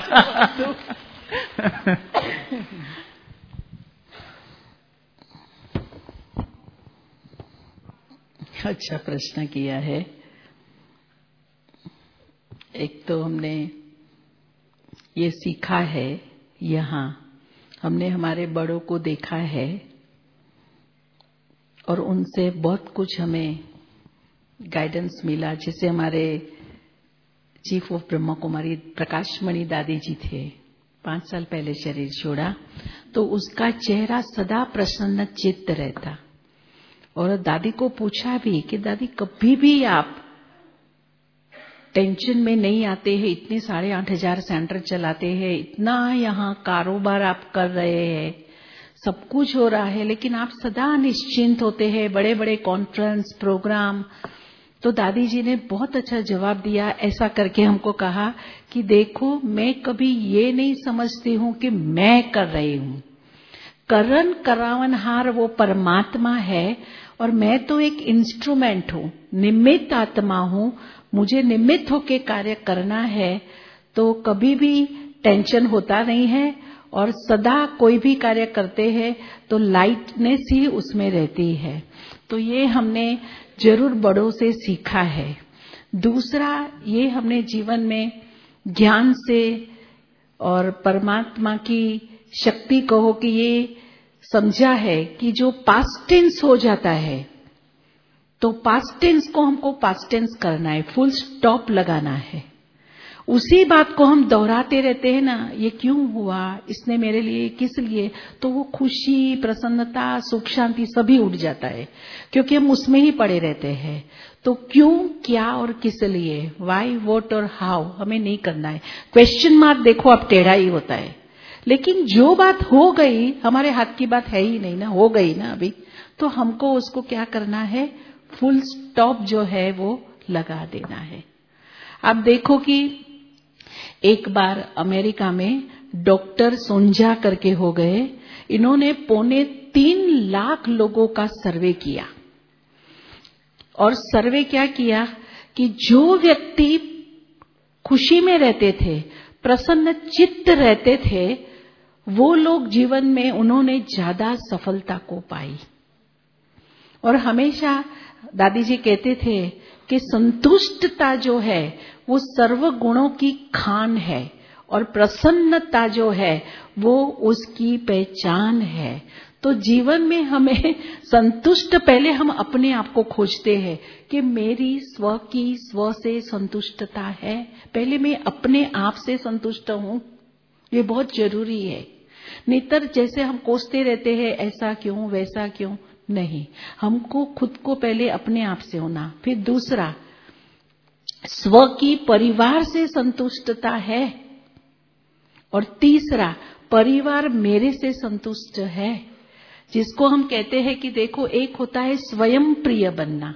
अच्छा प्रश्न किया है। एक तो हमने ये सीखा है, यहाँ हमने हमारे बड़ों को देखा है और उनसे बहुत कुछ हमें गाइडेंस मिला। जैसे हमारे चीफ ऑफ ब्रह्मा कुमारी प्रकाशमणि दादी जी थे, 5 साल पहले शरीर छोड़ा, तो उसका चेहरा सदा प्रसन्न चित्त रहता। और दादी को पूछा भी कि दादी कभी भी आप टेंशन में नहीं आते हैं, इतने 8,500 सेंटर चलाते हैं, इतना यहाँ कारोबार आप कर रहे हैं, सब कुछ हो रहा है, लेकिन आप सदा निश्चिंत होते हैं, बड़े बड़े कॉन्फ्रेंस प्रोग्राम। तो दादी जी ने बहुत अच्छा जवाब दिया। ऐसा करके हमको कहा कि देखो, मैं कभी ये नहीं समझती हूँ कि मैं कर रही हूँ, करन करावनहार वो परमात्मा है और मैं तो एक इंस्ट्रूमेंट हूँ, निमित्त आत्मा हूँ, मुझे निमित्त होके कार्य करना है। तो कभी भी टेंशन होता नहीं है, और सदा कोई भी कार्य करते हैं तो लाइटनेस ही उसमें रहती है। तो ये हमने जरूर बड़ों से सीखा है। दूसरा, ये हमने जीवन में ज्ञान से और परमात्मा की शक्ति कहो कि ये समझा है कि जो पास्ट टेंस हो जाता है तो पास्ट टेंस को हमको पास्ट टेंस करना है, फुल स्टॉप लगाना है। उसी बात को हम दोहराते रहते हैं ना, ये क्यों हुआ, इसने मेरे लिए, किस लिए, तो वो खुशी, प्रसन्नता, सुख, शांति सभी उठ जाता है, क्योंकि हम उसमें ही पड़े रहते हैं। तो क्यों, क्या और किस लिए, वाई, व्हाट और हाउ हमें नहीं करना है। क्वेश्चन मार्क देखो आप टेढ़ा ही होता है, लेकिन जो बात हो गई, हमारे हाथ की बात है ही नहीं ना, हो गई ना अभी, तो हमको उसको क्या करना है, फुल स्टॉप जो है वो लगा देना है। आप देखो कि एक बार अमेरिका में डॉक्टर सोंजा करके हो गए, इन्होंने 3.25 लाख लोगों का सर्वे किया। और सर्वे क्या किया कि जो व्यक्ति खुशी में रहते थे, प्रसन्न चित्त रहते थे, वो लोग जीवन में उन्होंने ज्यादा सफलता को पाई। और हमेशा दादी जी कहते थे कि संतुष्टता जो है वो सर्व गुणों की खान है और प्रसन्नता जो है वो उसकी पहचान है। तो जीवन में हमें संतुष्ट, पहले हम अपने आप को खोजते हैं कि मेरी स्व से संतुष्टता है, पहले मैं अपने आप से संतुष्ट हूं, ये बहुत जरूरी है। नितर जैसे हम कोसते रहते हैं ऐसा क्यों वैसा क्यों, नहीं, हमको खुद को पहले अपने आप से होना, फिर दूसरा स्व की परिवार से संतुष्टता है, और तीसरा परिवार मेरे से संतुष्ट है, जिसको हम कहते हैं कि देखो एक होता है स्वयं प्रिय बनना,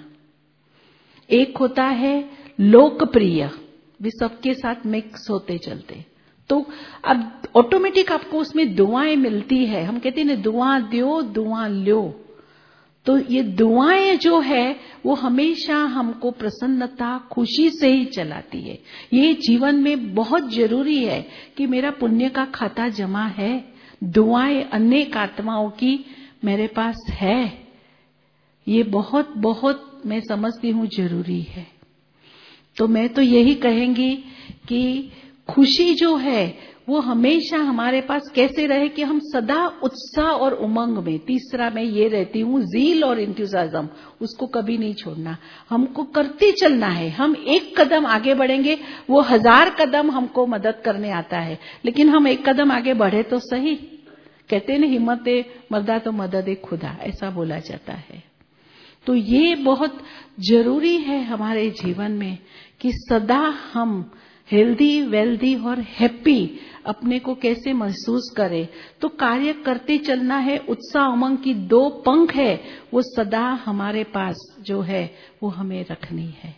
एक होता है लोकप्रिय, भी सबके साथ मिक्स होते चलते। तो अब ऑटोमेटिक आपको उसमें दुआएं मिलती है, हम कहते हैं ना दुआ दो दुआ लो, तो ये दुआएं जो है वो हमेशा हमको प्रसन्नता खुशी से ही चलाती है। ये जीवन में बहुत जरूरी है कि मेरा पुण्य का खाता जमा है, दुआएं अनेक आत्माओं की मेरे पास है, ये बहुत बहुत मैं समझती हूँ जरूरी है। तो मैं तो यही कहेंगी कि खुशी जो है वो हमेशा हमारे पास कैसे रहे कि हम सदा उत्साह और उमंग में, तीसरा मैं ये रहती हूँ ज़ील और इंथुसियाज्म, उसको कभी नहीं छोड़ना, हमको करते चलना है। हम एक कदम आगे बढ़ेंगे, वो 1000 कदम हमको मदद करने आता है, लेकिन हम एक कदम आगे बढ़े तो सही। कहते हैं ना हिम्मत मर्दा तो मदद ए खुदा, ऐसा बोला जाता है। तो ये बहुत जरूरी है हमारे जीवन में कि सदा हम हेल्दी वेल्दी और हैप्पी अपने को कैसे महसूस करें। तो कार्य करते चलना है, उत्साह उमंग की 2 पंख है वो सदा हमारे पास जो है वो हमें रखनी है।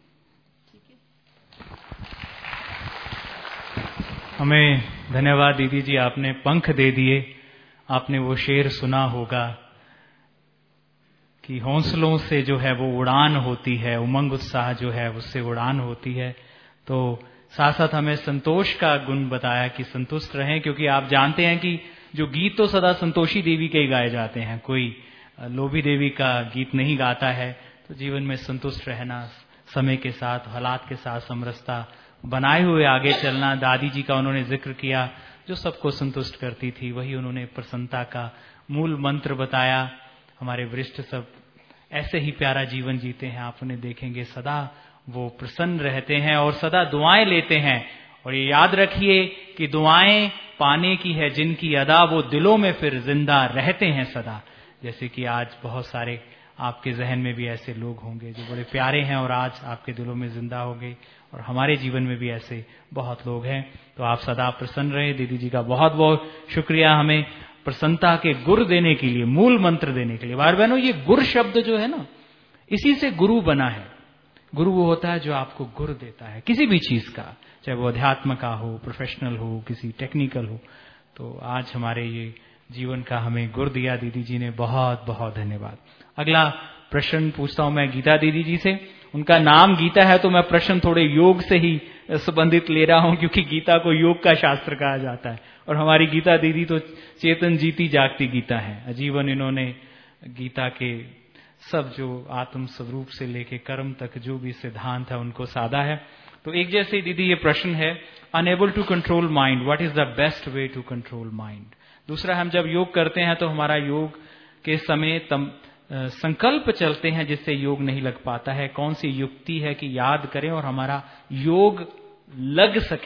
हमें धन्यवाद दीदी जी, आपने पंख दे दिए। आपने वो शेर सुना होगा कि हौसलों से जो है वो उड़ान होती है, उमंग उत्साह जो है उससे उड़ान होती है। तो साथ साथ हमें संतोष का गुण बताया कि संतुष्ट रहें, क्योंकि आप जानते हैं कि जो गीत तो सदा संतोषी देवी के ही गाए जाते हैं, कोई लोभी देवी का गीत नहीं गाता है। तो जीवन में संतुष्ट रहना, समय के साथ हालात के साथ समरसता बनाए हुए आगे चलना। दादी जी का उन्होंने जिक्र किया, जो सबको संतुष्ट करती थी, वही उन्होंने प्रसन्नता का मूल मंत्र बताया। हमारे वरिष्ठ सब ऐसे ही प्यारा जीवन जीते हैं, आप उन्हें देखेंगे सदा वो प्रसन्न रहते हैं और सदा दुआएं लेते हैं। और ये याद रखिए कि दुआएं पाने की है जिनकी अदा, वो दिलों में फिर जिंदा रहते हैं सदा। जैसे कि आज बहुत सारे आपके जहन में भी ऐसे लोग होंगे जो बड़े प्यारे हैं और आज आपके दिलों में जिंदा होंगे, और हमारे जीवन में भी ऐसे बहुत लोग हैं। तो आप सदा प्रसन्न रहे। दीदी जी का बहुत बहुत शुक्रिया हमें प्रसन्नता के गुर देने के लिए, मूल मंत्र देने के लिए। भाई बहनों, ये गुर शब्द जो है ना, इसी से गुरु बना है। गुरु वो होता है जो आपको गुर देता है किसी भी चीज का, चाहे वो अध्यात्म का हो, प्रोफेशनल हो, किसी टेक्निकल हो। तो आज हमारे ये जीवन का हमें गुर दिया दीदी जी ने, बहुत बहुत धन्यवाद। अगला प्रश्न पूछता हूं मैं गीता दीदी जी से। उनका नाम गीता है तो मैं प्रश्न थोड़े योग से ही संबंधित ले रहा हूं, क्योंकि गीता को योग का शास्त्र कहा जाता है और हमारी गीता दीदी तो चेतन जीती जागती गीता है। आजीवन इन्होंने गीता के सब जो आत्म स्वरूप से लेके कर्म तक जो भी सिद्धांत है उनको साधा है। तो एक जैसे दीदी ये प्रश्न है, unable to control mind, what is the best way to control mind. दूसरा, हम जब योग करते हैं तो हमारा योग के समय संकल्प चलते हैं जिससे योग नहीं लग पाता है। कौन सी युक्ति है कि याद करें और हमारा योग लग सके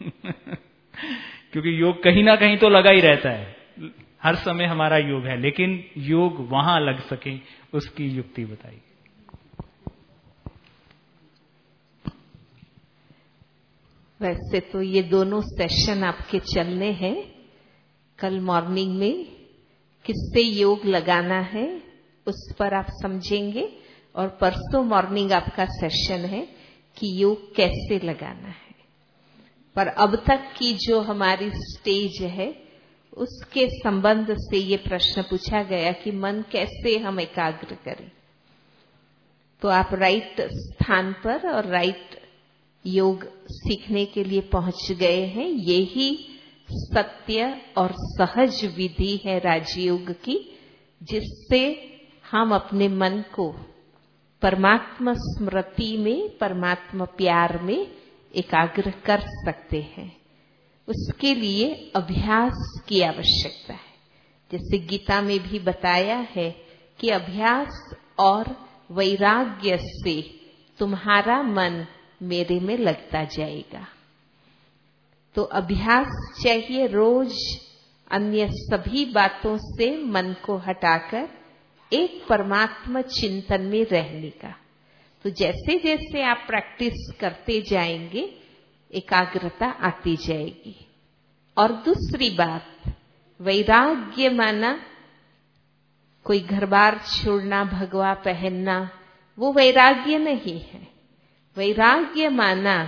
क्योंकि योग कहीं ना कहीं तो लगा ही रहता है, हर समय हमारा योग है, लेकिन योग वहां लग सके, उसकी युक्ति बताइए। वैसे तो ये दोनों सेशन आपके चलने हैं। कल मॉर्निंग में किससे योग लगाना है उस पर आप समझेंगे, और परसों मॉर्निंग आपका सेशन है कि योग कैसे लगाना है। पर अब तक की जो हमारी स्टेज है उसके संबंध से ये प्रश्न पूछा गया कि मन कैसे हम एकाग्र करें। तो आप राइट स्थान पर और राइट योग सीखने के लिए पहुंच गए हैं। यही सत्य और सहज विधि है राजयोग की, जिससे हम अपने मन को परमात्मा स्मृति में, परमात्मा प्यार में एकाग्र कर सकते हैं। उसके लिए अभ्यास की आवश्यकता है। जैसे गीता में भी बताया है कि अभ्यास और वैराग्य से तुम्हारा मन मेरे में लगता जाएगा। तो अभ्यास चाहिए, रोज अन्य सभी बातों से मन को हटाकर एक परमात्मा चिंतन में रहने का। तो जैसे जैसे आप प्रैक्टिस करते जाएंगे एकाग्रता आती जाएगी। और दूसरी बात, वैराग्य माना कोई घर बार छोड़ना, भगवा पहनना, वो वैराग्य नहीं है। वैराग्य माना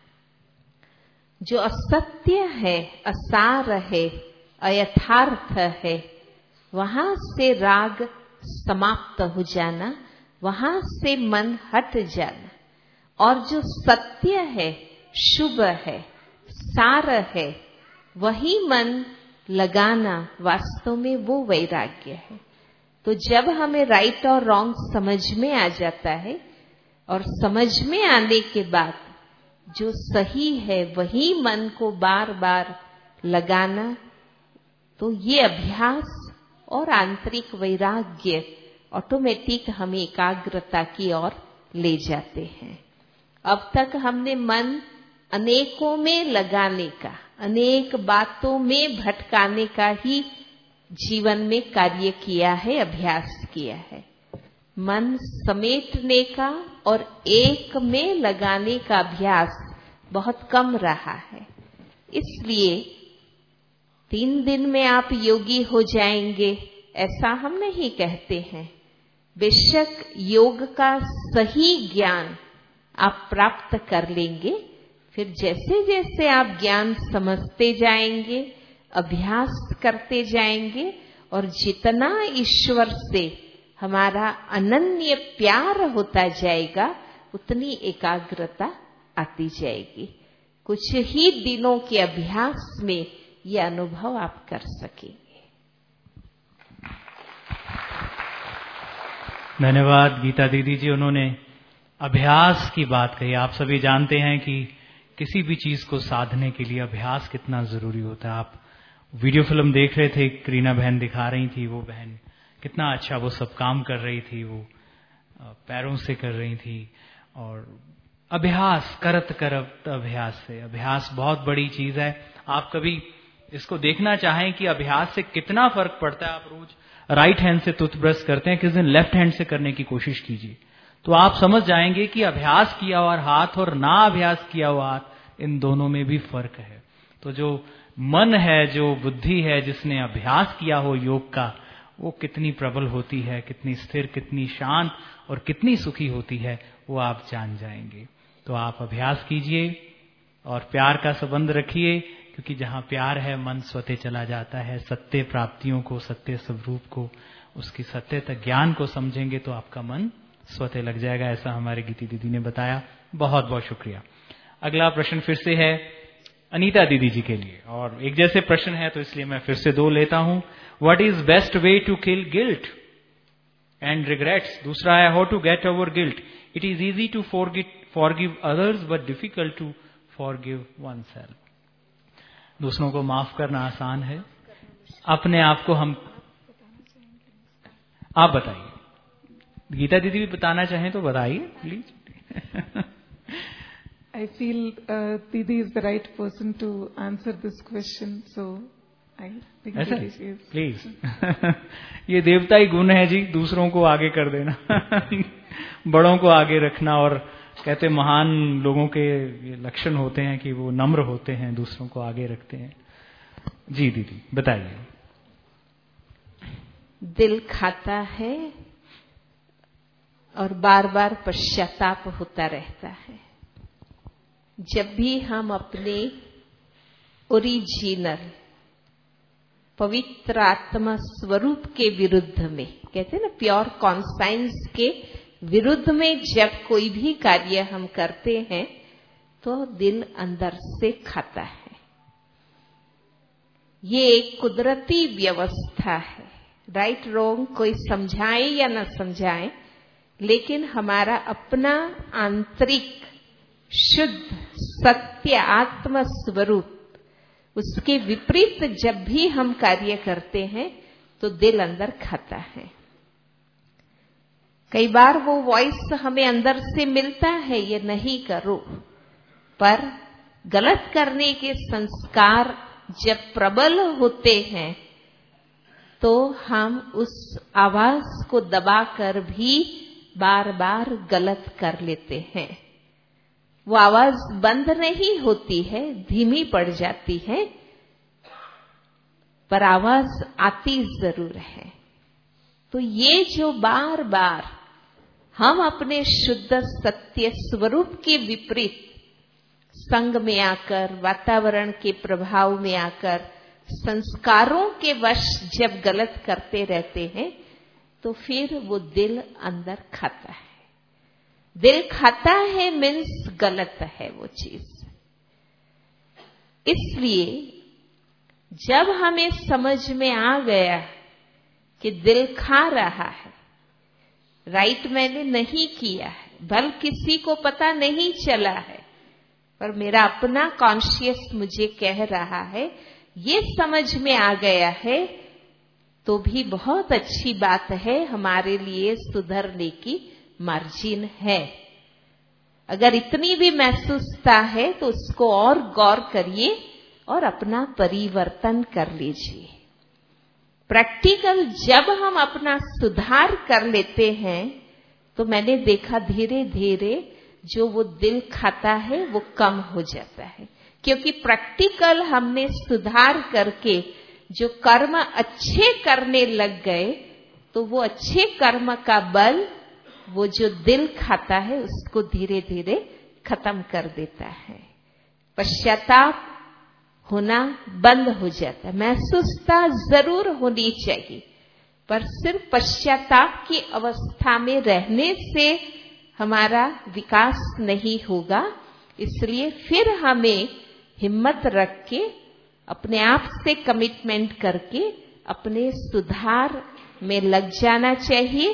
जो असत्य है, असार है, अयथार्थ है, वहां से राग समाप्त हो जाना, वहां से मन हट जाना, और जो सत्य है, शुभ है, सार है, वही मन लगाना, वास्तव में वो वैराग्य है। तो जब हमें राइट और रॉन्ग समझ में आ जाता है, और समझ में आने के बाद जो सही है वही मन को बार बार लगाना, तो ये अभ्यास और आंतरिक वैराग्य ऑटोमेटिक हमें एकाग्रता की ओर ले जाते हैं। अब तक हमने मन अनेकों में लगाने का, अनेक बातों में भटकाने का ही जीवन में कार्य किया है, अभ्यास किया है। मन समेटने का और एक में लगाने का अभ्यास बहुत कम रहा है। इसलिए 3 दिन में आप योगी हो जाएंगे ऐसा हम नहीं कहते हैं। बेशक योग का सही ज्ञान आप प्राप्त कर लेंगे, फिर जैसे जैसे आप ज्ञान समझते जाएंगे, अभ्यास करते जाएंगे, और जितना ईश्वर से हमारा अनन्य प्यार होता जाएगा उतनी एकाग्रता आती जाएगी। कुछ ही दिनों के अभ्यास में यह अनुभव आप कर सकेंगे। धन्यवाद गीता दीदी जी, उन्होंने अभ्यास की बात कही। आप सभी जानते हैं कि किसी भी चीज को साधने के लिए अभ्यास कितना जरूरी होता है। आप वीडियो फिल्म देख रहे थे, करीना बहन दिखा रही थी, वो बहन कितना अच्छा वो सब काम कर रही थी, वो पैरों से कर रही थी। और अभ्यास करत अभ्यास से, अभ्यास बहुत बड़ी चीज है। आप कभी इसको देखना चाहें कि अभ्यास से कितना फर्क पड़ता है। आप रोज राइट हैंड से टूथब्रश करते हैं, किस दिन लेफ्ट हैंड से करने की कोशिश कीजिए, तो आप समझ जाएंगे कि अभ्यास किया हुआ हाथ और ना अभ्यास किया हुआ हाथ, इन दोनों में भी फर्क है। तो जो मन है, जो बुद्धि है, जिसने अभ्यास किया हो योग का, वो कितनी प्रबल होती है, कितनी स्थिर, कितनी शांत और कितनी सुखी होती है, वो आप जान जाएंगे। तो आप अभ्यास कीजिए और प्यार का संबंध रखिए, क्योंकि जहां प्यार है मन स्वतः चला जाता है। सत्य प्राप्तियों को, सत्य स्वरूप को, उसकी सत्यता ज्ञान को समझेंगे तो आपका मन स्वतः लग जाएगा। ऐसा हमारे गीता दीदी ने बताया। बहुत बहुत शुक्रिया। अगला प्रश्न फिर से है अनीता दीदी जी के लिए, और एक जैसे प्रश्न है तो इसलिए मैं फिर से 2 लेता हूं। What is best way to kill guilt and regrets? दूसरा है how to get over guilt? It is easy to forgive others but difficult to forgive oneself. दूसरों को माफ करना आसान है, अपने आप को हम। आप बताइए, गीता दीदी भी बताना चाहें तो बताइए please. I feel Didi is the right person to answer this question, so I think Didi is. Please. ये देवताई गुण है जी, दूसरों को आगे कर देना, बड़ों को आगे रखना, और कहते महान लोगों के ये लक्षण होते हैं कि वो नम्र होते हैं, दूसरों को आगे रखते हैं। जी दीदी बताइए। दिल खाता है और बार बार पश्चाताप होता रहता है। जब भी हम अपने ओरिजिनल पवित्र आत्मा स्वरूप के विरुद्ध में, कहते हैं ना प्योर कॉन्साइंस के विरुद्ध में जब कोई भी कार्य हम करते हैं तो दिल अंदर से खाता है। ये एक कुदरती व्यवस्था है। राइट रॉन्ग कोई समझाए या न समझाए, लेकिन हमारा अपना आंतरिक शुद्ध सत्य आत्म स्वरूप, उसके विपरीत जब भी हम कार्य करते हैं तो दिल अंदर खाता है। कई बार वो वॉइस हमें अंदर से मिलता है, ये नहीं करो, पर गलत करने के संस्कार जब प्रबल होते हैं तो हम उस आवाज को दबाकर भी बार बार गलत कर लेते हैं। वो आवाज बंद नहीं होती है, धीमी पड़ जाती है, पर आवाज आती जरूर है। तो ये जो बार बार हम अपने शुद्ध सत्य स्वरूप के विपरीत संग में आकर, वातावरण के प्रभाव में आकर, संस्कारों के वश जब गलत करते रहते हैं तो फिर वो दिल अंदर खाता है। दिल खाता है मीन्स गलत है वो चीज। इसलिए जब हमें समझ में आ गया कि दिल खा रहा है, राइट मैंने नहीं किया है, भल किसी को पता नहीं चला है, पर मेरा अपना कॉन्शियस मुझे कह रहा है, ये समझ में आ गया है, तो भी बहुत अच्छी बात है, हमारे लिए सुधरने की मार्जिन है। अगर इतनी भी महसूसता है तो उसको और गौर करिए और अपना परिवर्तन कर लीजिए। प्रैक्टिकल जब हम अपना सुधार कर लेते हैं तो मैंने देखा धीरे धीरे जो वो दिल खाता है वो कम हो जाता है, क्योंकि प्रैक्टिकल हमने सुधार करके जो कर्म अच्छे करने लग गए तो वो अच्छे कर्म का बल वो जो दिल खाता है उसको धीरे धीरे खत्म कर देता है। पश्चाताप होना बंद हो जाता है। महसूसता जरूर होनी चाहिए, पर सिर्फ पश्चाताप की अवस्था में रहने से हमारा विकास नहीं होगा। इसलिए फिर हमें हिम्मत रख के अपने आप से कमिटमेंट करके अपने सुधार में लग जाना चाहिए।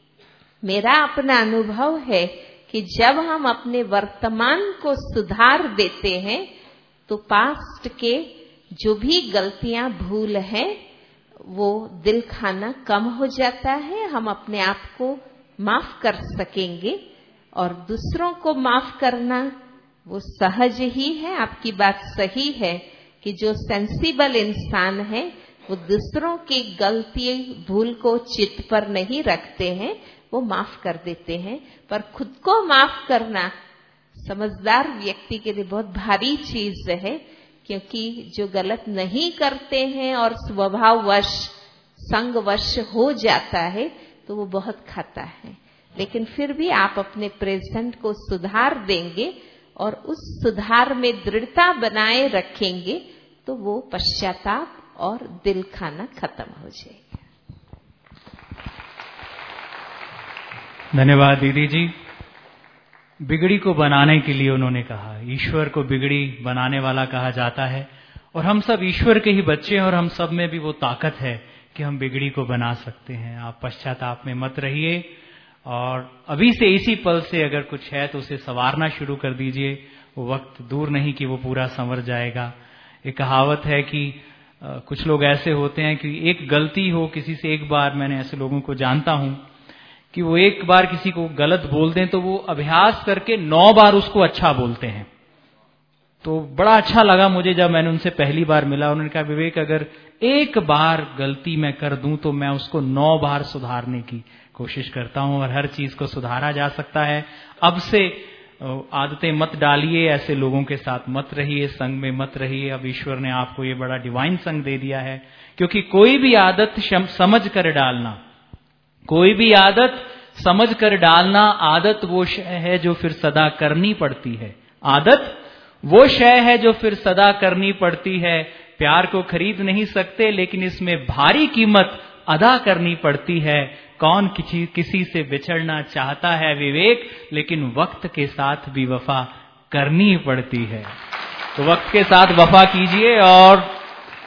मेरा अपना अनुभव है कि जब हम अपने वर्तमान को सुधार देते हैं तो पास्ट के जो भी गलतियां भूल हैं वो दिल खाना कम हो जाता है। हम अपने आप को माफ कर सकेंगे और दूसरों को माफ करना वो सहज ही है। आपकी बात सही है कि जो सेंसिबल इंसान है वो दूसरों की गलती भूल को चित्त पर नहीं रखते हैं, वो माफ कर देते हैं। पर खुद को माफ करना समझदार व्यक्ति के लिए बहुत भारी चीज है, क्योंकि जो गलत नहीं करते हैं और स्वभाववश संगवश हो जाता है तो वो बहुत खाता है। लेकिन फिर भी आप अपने प्रेजेंट को सुधार देंगे और उस सुधार में दृढ़ता बनाए रखेंगे तो वो पश्चाताप और दिल खाना खत्म हो जाएगा। धन्यवाद दीदी जी। बिगड़ी को बनाने के लिए उन्होंने कहा, ईश्वर को बिगड़ी बनाने वाला कहा जाता है और हम सब ईश्वर के ही बच्चे हैं और हम सब में भी वो ताकत है कि हम बिगड़ी को बना सकते हैं। आप पश्चाताप में मत रहिए और अभी से इसी पल से अगर कुछ है तो उसे संवारना शुरू कर दीजिए। वो वक्त दूर नहीं कि वो पूरा संवर जाएगा। एक कहावत है कि कुछ लोग ऐसे होते हैं कि एक गलती हो किसी से एक बार, मैंने ऐसे लोगों को जानता हूं कि वो एक बार किसी को गलत बोल दें तो वो अभ्यास करके 9 बार उसको अच्छा बोलते हैं। तो बड़ा अच्छा लगा मुझे जब मैंने उनसे पहली बार मिला। उन्होंने कहा, विवेक अगर एक बार गलती मैं कर दूं तो मैं उसको 9 बार सुधारने की कोशिश करता हूं और हर चीज को सुधारा जा सकता है। अब से आदतें मत डालिए, ऐसे लोगों के साथ मत रहिए, संग में मत रहिए। अब ईश्वर ने आपको ये बड़ा डिवाइन संग दे दिया है, क्योंकि कोई भी आदत समझ कर डालना, कोई भी आदत समझ कर डालना, आदत वो शय है जो फिर सदा करनी पड़ती है। आदत वो शय है जो फिर सदा करनी पड़ती है। प्यार को खरीद नहीं सकते, लेकिन इसमें भारी कीमत अदा करनी पड़ती है। कौन किसी से बिछड़ना चाहता है विवेक, लेकिन वक्त के साथ भी वफा करनी पड़ती है। तो वक्त के साथ वफा कीजिए और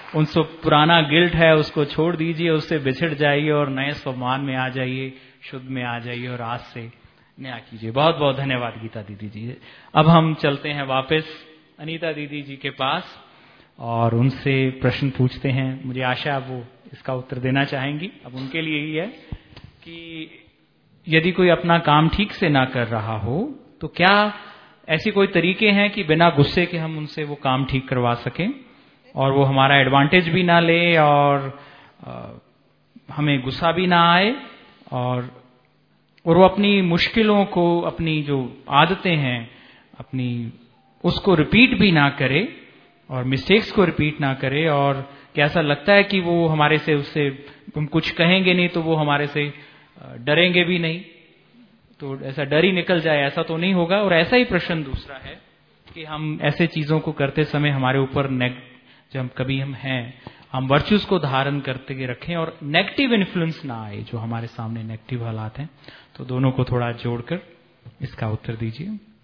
उनसे पुराना गिल्ट है उसको छोड़ दीजिए, उससे बिछड़ जाइए और नए स्वमान में आ जाइए, शुद्ध में आ जाइए और आज से नया कीजिए। बहुत बहुत धन्यवाद गीता दीदी जी। अब हम चलते हैं वापस अनीता दीदी जी के पास और उनसे प्रश्न पूछते हैं। मुझे आशा है वो इसका उत्तर देना चाहेंगी। अब उनके लिए ही है कि यदि कोई अपना काम ठीक से ना कर रहा हो तो क्या ऐसी कोई तरीके हैं कि बिना गुस्से के हम उनसे वो काम ठीक करवा सकें और वो हमारा एडवांटेज भी ना ले और हमें गुस्सा भी ना आए और वो अपनी मुश्किलों को, अपनी जो आदतें हैं अपनी, उसको रिपीट भी ना करे और मिस्टेक्स को रिपीट ना करे। और क्या ऐसा लगता है कि वो हमारे से, उससे हम कुछ कहेंगे नहीं तो वो हमारे से डरेंगे भी नहीं, तो ऐसा डर ही निकल जाए, ऐसा तो नहीं होगा। और ऐसा ही प्रश्न दूसरा है कि हम ऐसे चीजों को करते समय हमारे ऊपर जब कभी हम वर्चुअस को धारण करते रखें और नेगेटिव इन्फ्लुएंस ना आए जो हमारे सामने नेगेटिव हालात हैं। तो दोनों को थोड़ा जोड़कर इसका उत्तर दीजिए।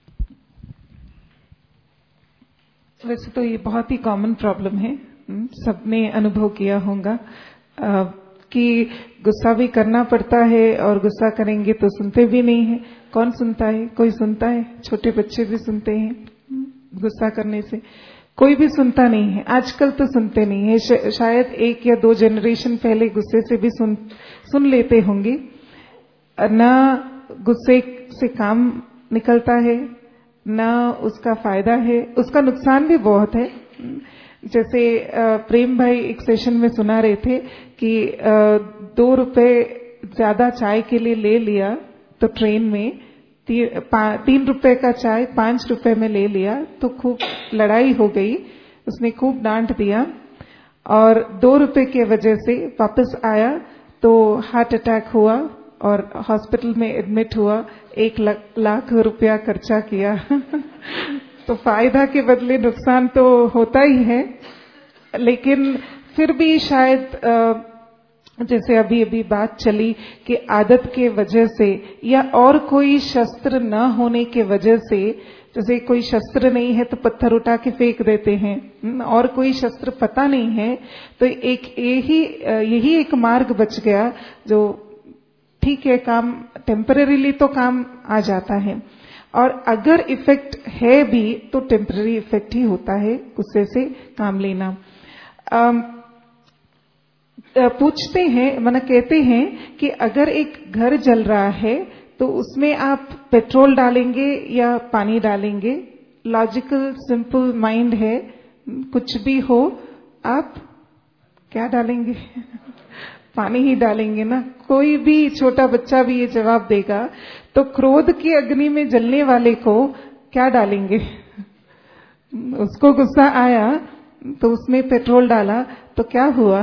वैसे तो ये बहुत ही कॉमन प्रॉब्लम है, सबने अनुभव किया होगा कि गुस्सा भी करना पड़ता है और गुस्सा करेंगे तो सुनते भी नहीं है। कौन सुनता है? कोई सुनता है? छोटे बच्चे भी सुनते हैं गुस्सा करने से, कोई भी सुनता नहीं है। आजकल तो सुनते नहीं है, शायद 1 या 2 जनरेशन पहले गुस्से से भी सुन लेते होंगे। ना गुस्से से काम निकलता है, ना उसका फायदा है, उसका नुकसान भी बहुत है। जैसे प्रेम भाई एक सेशन में सुना रहे थे कि 2 रुपए ज्यादा चाय के लिए ले लिया तो ट्रेन में 3 रुपए का चाय 5 रुपए में ले लिया तो खूब लड़ाई हो गई, उसने खूब डांट दिया और 2 रुपए की वजह से वापस आया तो हार्ट अटैक हुआ और हॉस्पिटल में एडमिट हुआ, 1 लाख रुपया खर्चा किया। तो फायदा के बदले नुकसान तो होता ही है। लेकिन फिर भी शायद जैसे अभी बात चली कि आदत के वजह से या और कोई शस्त्र न होने के वजह से, जैसे कोई शस्त्र नहीं है तो पत्थर उठा के फेंक देते हैं, और कोई शस्त्र पता नहीं है तो यही एक मार्ग बच गया जो ठीक है, काम टेम्परेरीली तो काम आ जाता है और अगर इफेक्ट है भी तो टेम्पररी इफेक्ट ही होता है गुस्से से काम लेना। पूछते हैं, माना कहते हैं कि अगर एक घर जल रहा है तो उसमें आप पेट्रोल डालेंगे या पानी डालेंगे? लॉजिकल सिंपल माइंड है, कुछ भी हो आप क्या डालेंगे? पानी ही डालेंगे ना। कोई भी छोटा बच्चा भी ये जवाब देगा। तो क्रोध की अग्नि में जलने वाले को क्या डालेंगे? उसको गुस्सा आया तो उसमें पेट्रोल डाला तो क्या हुआ?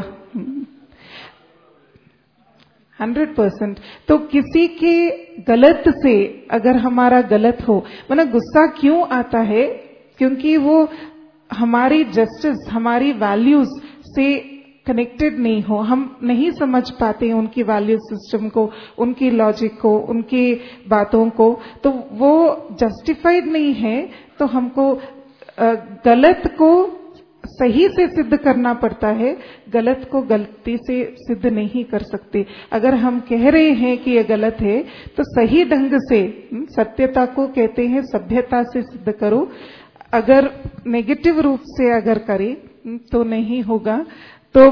100%। तो किसी के गलत से अगर हमारा गलत हो, माना गुस्सा क्यों आता है? क्योंकि वो हमारी जस्टिस, हमारी वैल्यूज से कनेक्टेड नहीं हो, हम नहीं समझ पाते उनकी वैल्यू सिस्टम को, उनकी लॉजिक को, उनकी बातों को, तो वो जस्टिफाइड नहीं है। तो हमको गलत को सही से सिद्ध करना पड़ता है, गलत को गलती से सिद्ध नहीं कर सकते। अगर हम कह रहे हैं कि ये गलत है तो सही ढंग से, सत्यता को कहते हैं सभ्यता से सिद्ध करो। अगर नेगेटिव रूप से अगर करे तो नहीं होगा। तो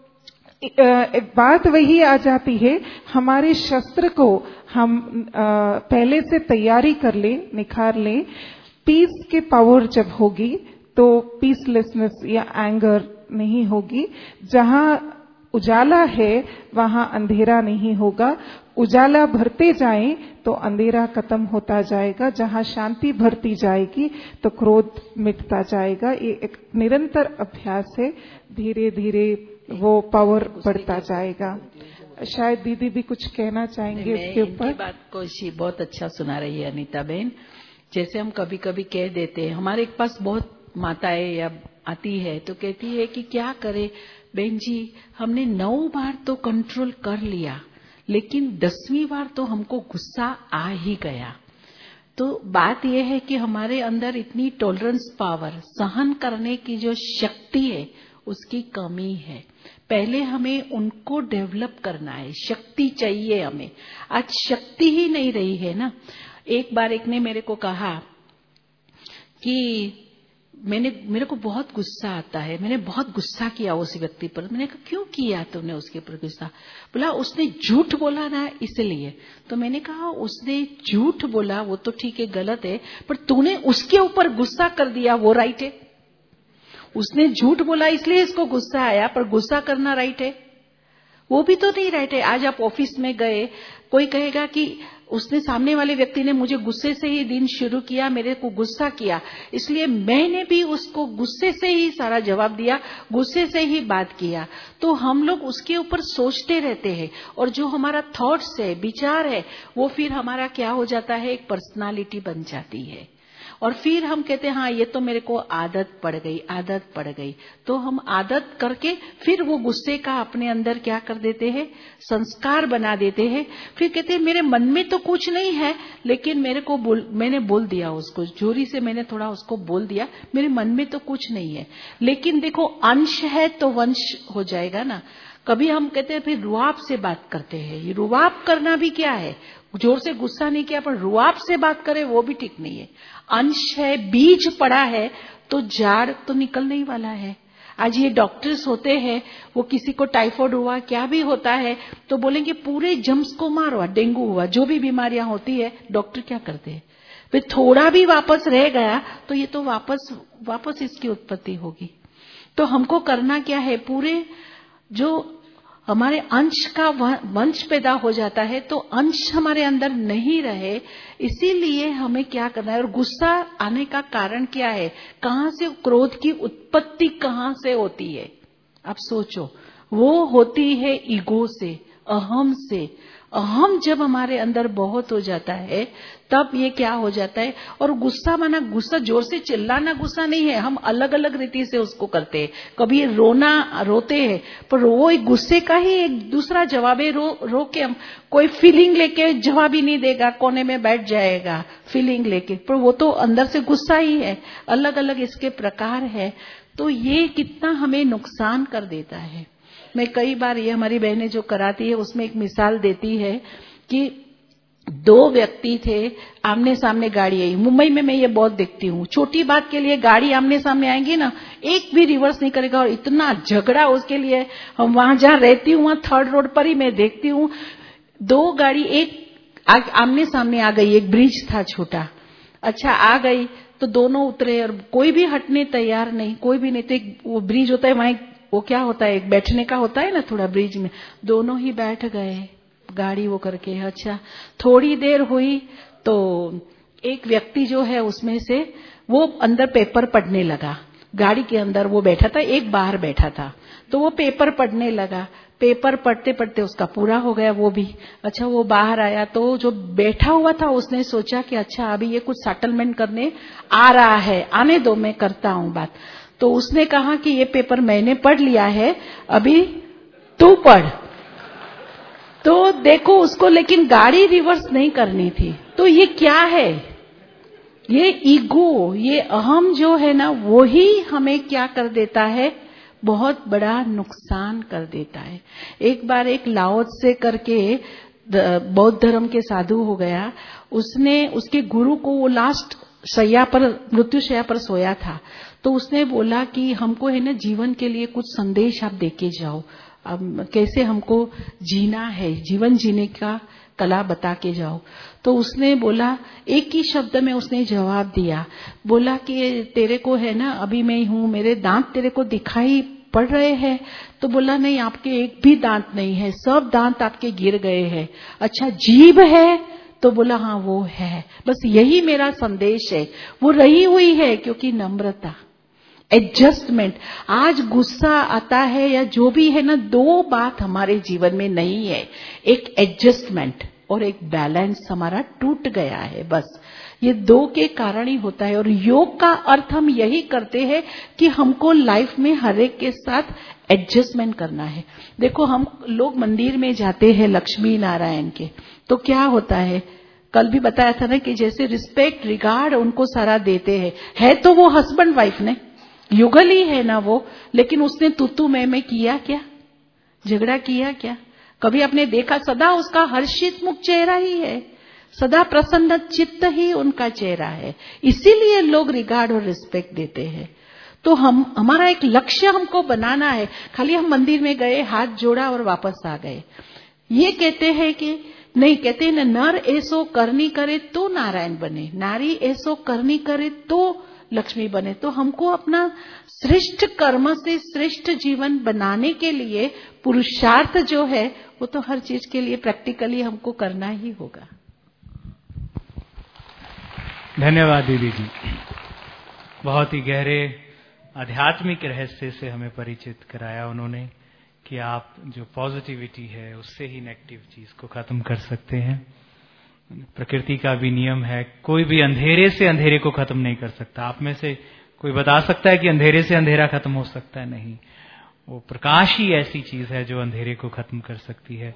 बात वही आ जाती है, हमारे शस्त्र को हम पहले से तैयारी कर लें, निखार लें। पीस की पावर जब होगी तो पीसलेसनेस या एंगर नहीं होगी। जहां उजाला है वहां अंधेरा नहीं होगा। उजाला भरते जाए तो अंधेरा खत्म होता जाएगा। जहां शांति भरती जाएगी तो क्रोध मिटता जाएगा। ये एक निरंतर अभ्यास है, धीरे धीरे वो पावर बढ़ता जाएगा। शायद दीदी भी कुछ कहना चाहेंगे इसके ऊपर। बात को बहुत अच्छा सुना रही है अनीता बहन। जैसे हम कभी कभी कह देते हैं, हमारे पास बहुत माताएं या आती है तो कहती है कि क्या करे बहन जी, हमने 9 बार तो कंट्रोल कर लिया लेकिन 10वीं बार तो हमको गुस्सा आ ही गया। तो बात यह है कि हमारे अंदर इतनी टॉलरेंस पावर, सहन करने की जो शक्ति है, उसकी कमी है। पहले हमें उनको डेवलप करना है, शक्ति चाहिए हमें। आज शक्ति ही नहीं रही है ना। एक बार एक ने मेरे को कहा कि मेरे को बहुत गुस्सा आता है, मैंने बहुत गुस्सा किया उस व्यक्ति पर। मैंने कहा क्यों किया तुमने उसके ऊपर गुस्सा? बोला उसने झूठ बोला ना इसलिए। तो मैंने कहा उसने झूठ बोला वो तो ठीक है, गलत है, पर तूने उसके ऊपर गुस्सा कर दिया वो राइट है? उसने झूठ बोला इसलिए इसको गुस्सा आया, पर गुस्सा करना राइट है? वो भी तो नहीं राइट है। आज आप ऑफिस में गए, कोई कहेगा कि उसने, सामने वाले व्यक्ति ने मुझे गुस्से से ही दिन शुरू किया, मेरे को गुस्सा किया, इसलिए मैंने भी उसको गुस्से से ही सारा जवाब दिया, गुस्से से ही बात किया। तो हम लोग उसके ऊपर सोचते रहते हैं, और जो हमारा थॉट्स है, विचार है, वो फिर हमारा क्या हो जाता है, एक पर्सनालिटी बन जाती है। और फिर हम कहते हैं हाँ ये तो मेरे को आदत पड़ गई। तो हम आदत करके फिर वो गुस्से का अपने अंदर क्या कर देते हैं, संस्कार बना देते हैं। फिर कहते हैं मेरे मन में तो कुछ नहीं है, लेकिन मैंने बोल दिया उसको, जोरी से मैंने थोड़ा उसको बोल दिया, मेरे मन में तो कुछ नहीं है। लेकिन देखो अंश है तो वंश हो जाएगा ना। कभी हम कहते हैं फिर रुआब से बात करते हैं। ये रुआब करना भी क्या है, जोर से गुस्सा नहीं किया पर रुआब से बात करे, वो भी ठीक नहीं है। अंश है, बीज पड़ा है, तो झाड़ तो निकलने ही वाला है। आज ये डॉक्टर्स होते हैं, वो किसी को टाइफाइड हुआ, क्या भी होता है, तो बोलेंगे पूरे जम्स को मारो, डेंगू हुआ, जो भी बीमारियां होती है, डॉक्टर क्या करते हैं, फिर थोड़ा भी वापस रह गया तो ये तो वापस इसकी उत्पत्ति होगी। तो हमको करना क्या है, पूरे जो हमारे अंश का वंश पैदा हो जाता है, तो अंश हमारे अंदर नहीं रहे, इसीलिए हमें क्या करना है। और गुस्सा आने का कारण क्या है, कहां से, क्रोध की उत्पत्ति कहां से होती है, आप सोचो। वो होती है ईगो से, अहम से। अहम जब हमारे अंदर बहुत हो जाता है, तब ये क्या हो जाता है। और गुस्सा माना, गुस्सा जोर से चिल्लाना गुस्सा नहीं है, हम अलग अलग रीति से उसको करते हैं। कभी रोते हैं, पर वो एक गुस्से का ही एक दूसरा जवाब है। रो के हम कोई फीलिंग लेके जवाब ही नहीं देगा, कोने में बैठ जाएगा फीलिंग लेके, पर वो तो अंदर से गुस्सा ही है। अलग अलग इसके प्रकार है। तो ये कितना हमें नुकसान कर देता है। मैं कई बार, ये हमारी बहनें जो कराती है उसमें एक मिसाल देती है कि 2 व्यक्ति थे, आमने सामने गाड़ी आई। मुंबई में मैं ये बहुत देखती हूँ, छोटी बात के लिए गाड़ी आमने सामने आएंगी ना, एक भी रिवर्स नहीं करेगा, और इतना झगड़ा उसके लिए। हम वहां जहां रहती हूँ, वहां 3rd रोड पर ही मैं देखती हूँ, 2 गाड़ी एक आमने सामने आ गई। एक ब्रिज था छोटा, अच्छा आ गई तो दोनों उतरे, और कोई भी हटने तैयार नहीं, कोई भी नहीं। तो एक वो ब्रिज होता है वहां, वो क्या होता है, एक बैठने का होता है ना थोड़ा ब्रिज में, दोनों ही बैठ गए गाड़ी वो करके। अच्छा थोड़ी देर हुई तो एक व्यक्ति जो है उसमें से वो अंदर पेपर पढ़ने लगा। गाड़ी के अंदर वो बैठा था, एक बाहर बैठा था, तो वो पेपर पढ़ने लगा। पेपर पढ़ते पढ़ते उसका पूरा हो गया वो भी। अच्छा वो बाहर आया तो जो बैठा हुआ था उसने सोचा कि अच्छा अभी ये कुछ सेटलमेंट करने आ रहा है, आने दो मैं करता हूं बात। तो उसने कहा कि ये पेपर मैंने पढ़ लिया है, अभी तू पढ़। तो देखो उसको, लेकिन गाड़ी रिवर्स नहीं करनी थी। तो ये क्या है, ये ईगो, ये अहम जो है ना, वो ही हमें क्या कर देता है, बहुत बड़ा नुकसान कर देता है। एक बार एक लाओ त्से करके बौद्ध धर्म के साधु हो गया, उसने उसके गुरु को, वो लास्ट शैया पर, मृत्यु शैया पर सोया था, तो उसने बोला कि हमको है ना जीवन के लिए कुछ संदेश आप देके जाओ, अब कैसे हमको जीना है, जीवन जीने का कला बता के जाओ। तो उसने बोला, एक ही शब्द में उसने जवाब दिया, बोला कि तेरे को है ना, अभी मैं हूं, मेरे दांत तेरे को दिखाई पड़ रहे हैं? तो बोला नहीं, आपके एक भी दांत नहीं है, सब दांत आपके गिर गए हैं। अच्छा जीभ है? तो बोला हाँ वो है। बस यही मेरा संदेश है, वो रही हुई है, क्योंकि नम्रता, एडजस्टमेंट। आज गुस्सा आता है या जो भी है ना, 2 बात हमारे जीवन में नहीं है, एक एडजस्टमेंट और एक बैलेंस हमारा टूट गया है। बस ये 2 के कारण ही होता है। और योग का अर्थ हम यही करते हैं कि हमको लाइफ में हर एक के साथ एडजस्टमेंट करना है। देखो हम लोग मंदिर में जाते हैं लक्ष्मी नारायण के, तो क्या होता है, कल भी बताया था ना कि जैसे रिस्पेक्ट रिगार्ड उनको सारा देते हैं, है तो वो हस्बैंड वाइफ ने युगल ही है ना वो, लेकिन उसने तू मैं किया क्या, झगड़ा किया क्या? कभी आपने देखा? सदा उसका हर्षित मुख चेहरा ही है, सदा प्रसन्न चित्त ही उनका चेहरा है, इसीलिए लोग रिगार्ड और रिस्पेक्ट देते हैं। तो हमारा एक लक्ष्य हमको बनाना है, खाली हम मंदिर में गए, हाथ जोड़ा और वापस आ गए, ये कहते हैं कि नहीं, कहते हैं नर ऐसो करनी करे तो नारायण बने, नारी ऐसो करनी करे तो लक्ष्मी बने। तो हमको अपना श्रेष्ठ कर्म से श्रेष्ठ जीवन बनाने के लिए पुरुषार्थ जो है वो तो हर चीज के लिए प्रैक्टिकली हमको करना ही होगा। धन्यवाद दीदी जी, बहुत ही गहरे आध्यात्मिक रहस्य से हमें परिचित कराया उन्होंने कि आप जो पॉजिटिविटी है उससे ही नेगेटिव चीज को खत्म कर सकते हैं। प्रकृति का भी नियम है, कोई भी अंधेरे से अंधेरे को खत्म नहीं कर सकता। आप में से कोई बता सकता है कि अंधेरे से अंधेरा खत्म हो सकता है? नहीं, वो प्रकाश ही ऐसी चीज है जो अंधेरे को खत्म कर सकती है।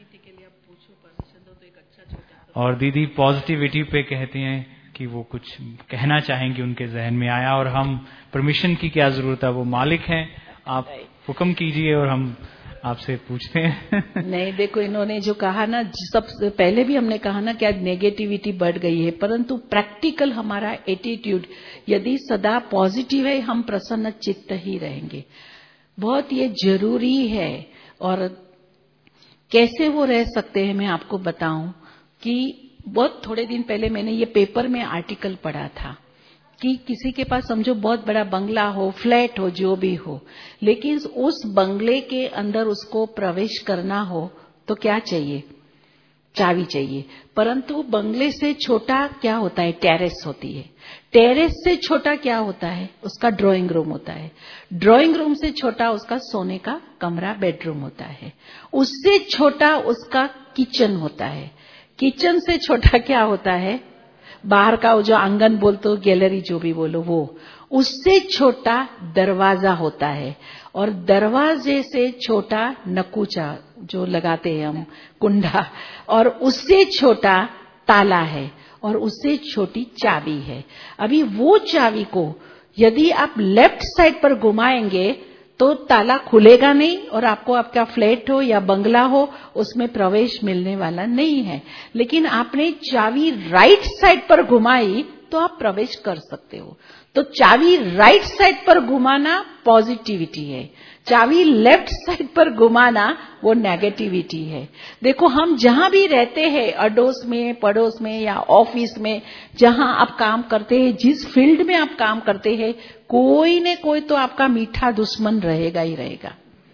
और दीदी पॉजिटिविटी पे कहते हैं कि वो कुछ कहना चाहेंगे, उनके जहन में आया, और हम परमिशन की क्या जरूरत है, वो मालिक हैं, आप हुक्म कीजिए और हम आपसे पूछते हैं। नहीं, देखो इन्होंने जो कहा ना, सबसे पहले भी हमने कहा ना कि आज नेगेटिविटी बढ़ गई है, परंतु प्रैक्टिकल हमारा एटीट्यूड यदि सदा पॉजिटिव है, हम प्रसन्न चित्त ही रहेंगे। बहुत ये जरूरी है। और कैसे वो रह सकते हैं मैं आपको बताऊं कि बहुत थोड़े दिन पहले मैंने ये पेपर में आर्टिकल पढ़ा था कि किसी के पास समझो बहुत बड़ा बंगला हो, फ्लैट हो, जो भी हो, लेकिन उस बंगले के अंदर उसको प्रवेश करना हो तो क्या चाहिए? चाबी चाहिए। परंतु बंगले से छोटा क्या होता है? टेरेस होती है। टेरेस से छोटा क्या होता है? उसका ड्राइंग रूम होता है। ड्राइंग रूम से छोटा उसका सोने का कमरा, बेडरूम होता है। उससे छोटा उसका किचन होता है। किचन से छोटा क्या होता है? बाहर का जो आंगन बोलते हो, गैलरी जो भी बोलो वो। उससे छोटा दरवाजा होता है, और दरवाजे से छोटा नकूचा जो लगाते हैं हम, कुंडा, और उससे छोटा ताला है, और उससे छोटी चाबी है। अभी वो चाबी को यदि आप लेफ्ट साइड पर घुमाएंगे तो ताला खुलेगा नहीं, और आपको आपका फ्लैट हो या बंगला हो उसमें प्रवेश मिलने वाला नहीं है। लेकिन आपने चाबी राइट साइड पर घुमाई तो आप प्रवेश कर सकते हो। तो चाबी राइट साइड पर घुमाना पॉजिटिविटी है, चाबी लेफ्ट साइड पर घुमाना वो नेगेटिविटी है। देखो हम जहां भी रहते हैं, अड़ोस में, पड़ोस में या ऑफिस में, जहां आप काम करते हैं, जिस फील्ड में आप काम करते हैं, कोई न कोई तो आपका मीठा दुश्मन रहेगा ही रहेगा।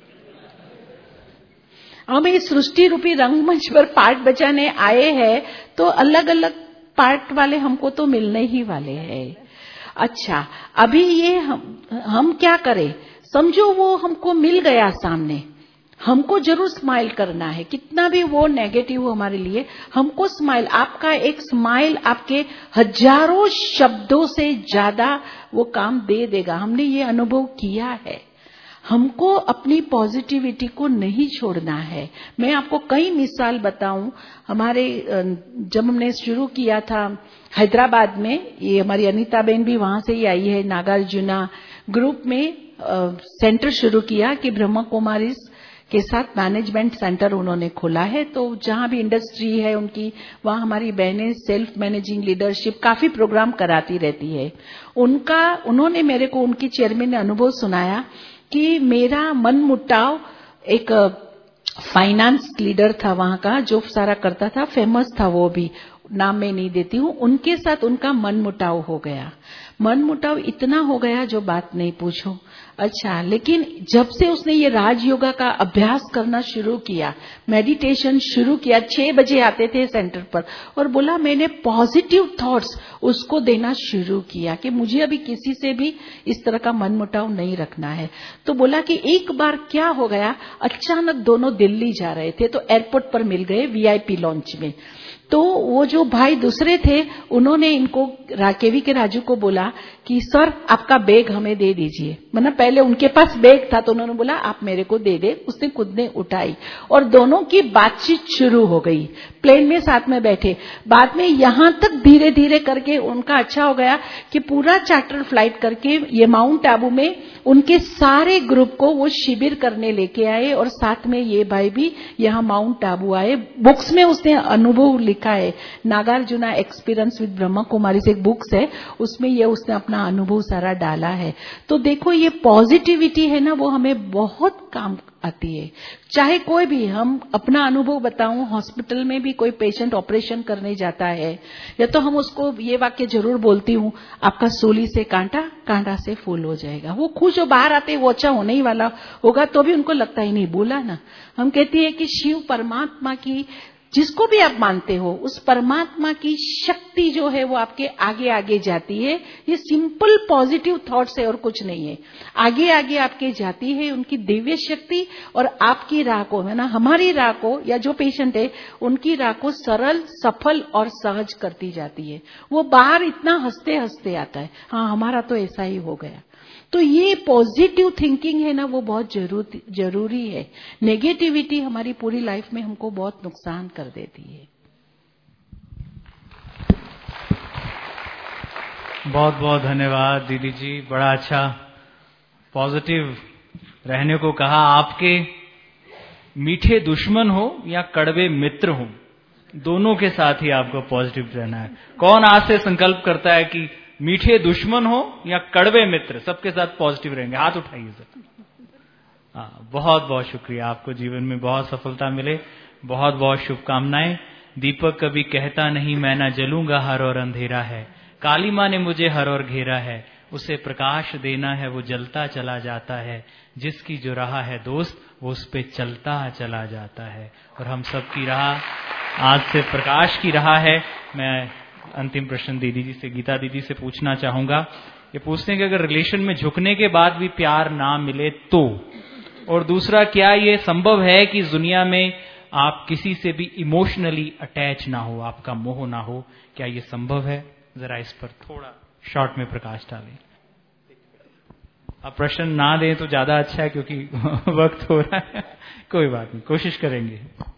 हम इस सृष्टि रूपी रंगमंच पर पार्ट बजाने आए हैं तो अलग अलग पार्ट वाले हमको तो मिलने ही वाले हैं। अच्छा, अभी ये हम क्या करें? समझो वो हमको मिल गया सामने, हमको जरूर स्माइल करना है, कितना भी वो नेगेटिव हो हमारे लिए, हमको स्माइल, आपका एक स्माइल आपके हजारों शब्दों से ज्यादा वो काम दे देगा। हमने ये अनुभव किया है। हमको अपनी पॉजिटिविटी को नहीं छोड़ना है। मैं आपको कई मिसाल बताऊं। हमारे जब हमने शुरू किया था हैदराबाद में, ये हमारी अनीता बहन भी वहां से ही आई है, नागार्जुना ग्रुप में सेंटर शुरू किया कि ब्रह्मा कुमारीज के साथ मैनेजमेंट सेंटर उन्होंने खोला है। तो जहां भी इंडस्ट्री है उनकी, वहां हमारी बहनें सेल्फ मैनेजिंग लीडरशिप काफी प्रोग्राम कराती रहती है। उन्होंने मेरे को, उनकी चेयरमैन ने अनुभव सुनाया कि मेरा मन मुटाव, एक फाइनेंस लीडर था वहां का जो सारा करता था, फेमस था वो भी, नाम मैं नहीं देती हूँ, उनके साथ उनका मन मुटाव हो गया। मन मुटाव इतना हो गया जो बात नहीं पूछो। अच्छा, लेकिन जब से उसने ये राजयोगा का अभ्यास करना शुरू किया, मेडिटेशन शुरू किया, 6 बजे आते थे सेंटर पर, और बोला मैंने पॉजिटिव थॉट्स उसको देना शुरू किया कि मुझे अभी किसी से भी इस तरह का मन मुटाव नहीं रखना है। तो बोला कि एक बार क्या हो गया, अचानक दोनों दिल्ली जा रहे थे तो एयरपोर्ट पर मिल गए VIP लॉन्च में। तो वो जो भाई दूसरे थे, उन्होंने इनको, केवी के राजू को बोला बोला कि सर आपका बैग हमें दे दीजिए। मतलब पहले उनके पास बैग था तो उन्होंने बोला आप मेरे को दे दे, उसने खुद ने उठाई और दोनों की बातचीत शुरू हो गई। प्लेन में साथ में बैठे, बाद में यहां तक धीरे धीरे करके उनका अच्छा हो गया कि पूरा चार्टर फ्लाइट करके ये माउंट आबू में उनके सारे ग्रुप को वो शिविर करने लेके आए और साथ में ये भाई भी यहाँ माउंट आबू आए। बुक्स में उसने अनुभव लिखा है, नागार्जुना एक्सपीरियंस विद ब्रह्मा कुमारी से एक बुक्स है, उसमें ये उसने अपना अनुभव सारा डाला है। तो देखो ये पॉजिटिविटी है ना, वो हमें बहुत काम आती है। चाहे कोई भी, हम अपना अनुभव बताऊं, हॉस्पिटल में भी कोई पेशेंट ऑपरेशन करने जाता है या तो हम उसको ये वाक्य जरूर बोलती हूँ, आपका सूली से कांटा, कांटा से फूल हो जाएगा। वो खुश हो बाहर आते वो अच्छा होने ही वाला होगा, तो भी उनको लगता ही नहीं, बोला ना। हम कहती है कि शिव परमात्मा की, जिसको भी आप मानते हो, उस परमात्मा की शक्ति जो है वो आपके आगे आगे जाती है। ये सिंपल पॉजिटिव थॉट्स है और कुछ नहीं है, आगे आगे आपके जाती है उनकी दिव्य शक्ति और आपकी राह को, है ना, हमारी राह को या जो पेशेंट है उनकी राह को सरल, सफल और सहज करती जाती है। वो बाहर इतना हंसते हंसते आता है, हाँ हमारा तो ऐसा ही हो गया। तो ये पॉजिटिव थिंकिंग है ना, वो बहुत जरूरी है। नेगेटिविटी हमारी पूरी लाइफ में हमको बहुत नुकसान कर देती है। बहुत बहुत धन्यवाद दीदी जी, बड़ा अच्छा पॉजिटिव रहने को कहा। आपके मीठे दुश्मन हो या कड़वे मित्र हो, दोनों के साथ ही आपको पॉजिटिव रहना है। कौन आज से संकल्प करता है कि मीठे दुश्मन हो या कड़वे मित्र, सबके साथ पॉजिटिव रहेंगे? हाथ उठाइए सर। हाँ, बहुत बहुत शुक्रिया, आपको जीवन में बहुत सफलता मिले, बहुत बहुत शुभकामनाएं। दीपक कभी कहता नहीं मैं ना जलूंगा, हर और अंधेरा है, काली माँ ने मुझे हर और घेरा है, उसे प्रकाश देना है वो जलता चला जाता है, जिसकी जो राह है दोस्त वो उस पे चलता चला जाता है। और हम सब की राह आज से प्रकाश की राह है। मैं अंतिम प्रश्न दीदी जी से, गीता दीदी से पूछना चाहूंगा, ये पूछते हैं कि अगर रिलेशन में झुकने के बाद भी प्यार ना मिले तो, और दूसरा क्या ये संभव है कि दुनिया में आप किसी से भी इमोशनली अटैच ना हो, आपका मोह ना हो, क्या ये संभव है? जरा इस पर थोड़ा शॉर्ट में प्रकाश डालें। आप प्रश्न ना दें तो ज्यादा अच्छा है क्योंकि वक्त हो रहा है। कोई बात नहीं, कोशिश करेंगे।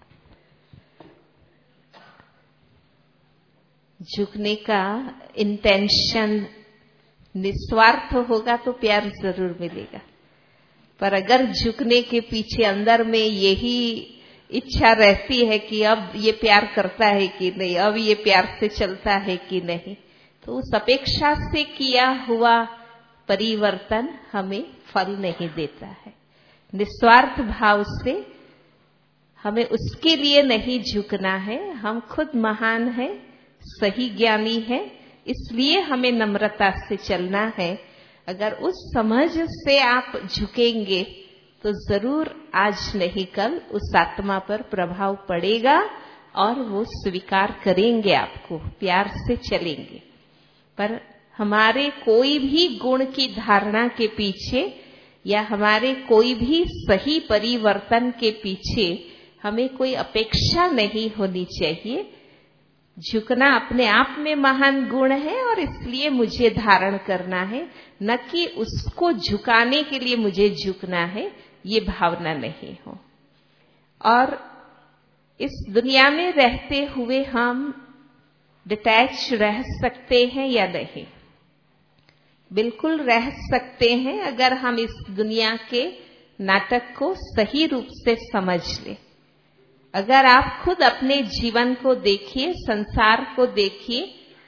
झुकने का इंटेंशन निस्वार्थ होगा तो प्यार जरूर मिलेगा, पर अगर झुकने के पीछे अंदर में यही इच्छा रहती है कि अब ये प्यार करता है कि नहीं, अब ये प्यार से चलता है कि नहीं, तो उस अपेक्षा से किया हुआ परिवर्तन हमें फल नहीं देता है। निस्वार्थ भाव से हमें उसके लिए नहीं झुकना है। हम खुद महान है, सही ज्ञानी है, इसलिए हमें नम्रता से चलना है। अगर उस समझ से आप झुकेंगे तो जरूर आज नहीं कल उस आत्मा पर प्रभाव पड़ेगा और वो स्वीकार करेंगे, आपको प्यार से चलेंगे। पर हमारे कोई भी गुण की धारणा के पीछे या हमारे कोई भी सही परिवर्तन के पीछे हमें कोई अपेक्षा नहीं होनी चाहिए। झुकना अपने आप में महान गुण है और इसलिए मुझे धारण करना है, न कि उसको झुकाने के लिए मुझे झुकना है, ये भावना नहीं हो। और इस दुनिया में रहते हुए हम डिटैच रह सकते हैं या नहीं? बिल्कुल रह सकते हैं, अगर हम इस दुनिया के नाटक को सही रूप से समझ लें। अगर आप खुद अपने जीवन को देखिए, संसार को देखिए,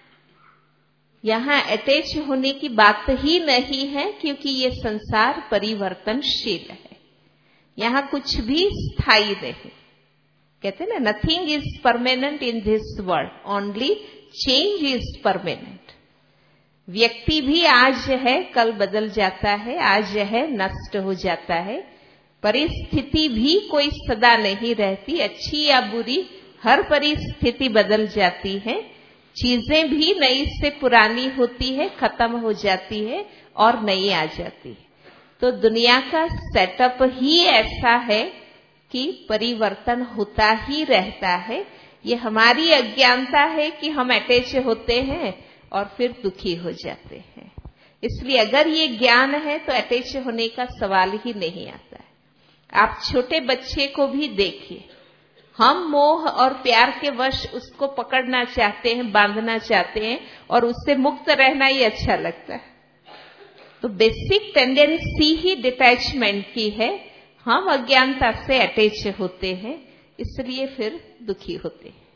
यहाँ अटैच होने की बात ही नहीं है, क्योंकि ये संसार परिवर्तनशील है। यहाँ कुछ भी स्थायी नहीं। कहते हैं ना, nothing is permanent in this world, only change is permanent. व्यक्ति भी आज है कल बदल जाता है, आज है नष्ट हो जाता है। परिस्थिति भी कोई सदा नहीं रहती, अच्छी या बुरी, हर परिस्थिति बदल जाती है। चीजें भी नई से पुरानी होती है, खत्म हो जाती है और नई आ जाती है। तो दुनिया का सेटअप ही ऐसा है कि परिवर्तन होता ही रहता है। ये हमारी अज्ञानता है कि हम अटैच होते हैं और फिर दुखी हो जाते हैं। इसलिए अगर ये ज्ञान है तो अटैच होने का सवाल ही नहीं आता है। आप छोटे बच्चे को भी देखिए, हम मोह और प्यार के वश उसको पकड़ना चाहते हैं, बांधना चाहते हैं और उससे मुक्त रहना ही अच्छा लगता है। तो बेसिक टेंडेंसी ही डिटैचमेंट की है। हम अज्ञानता से अटैच होते हैं, इसलिए फिर दुखी होते हैं।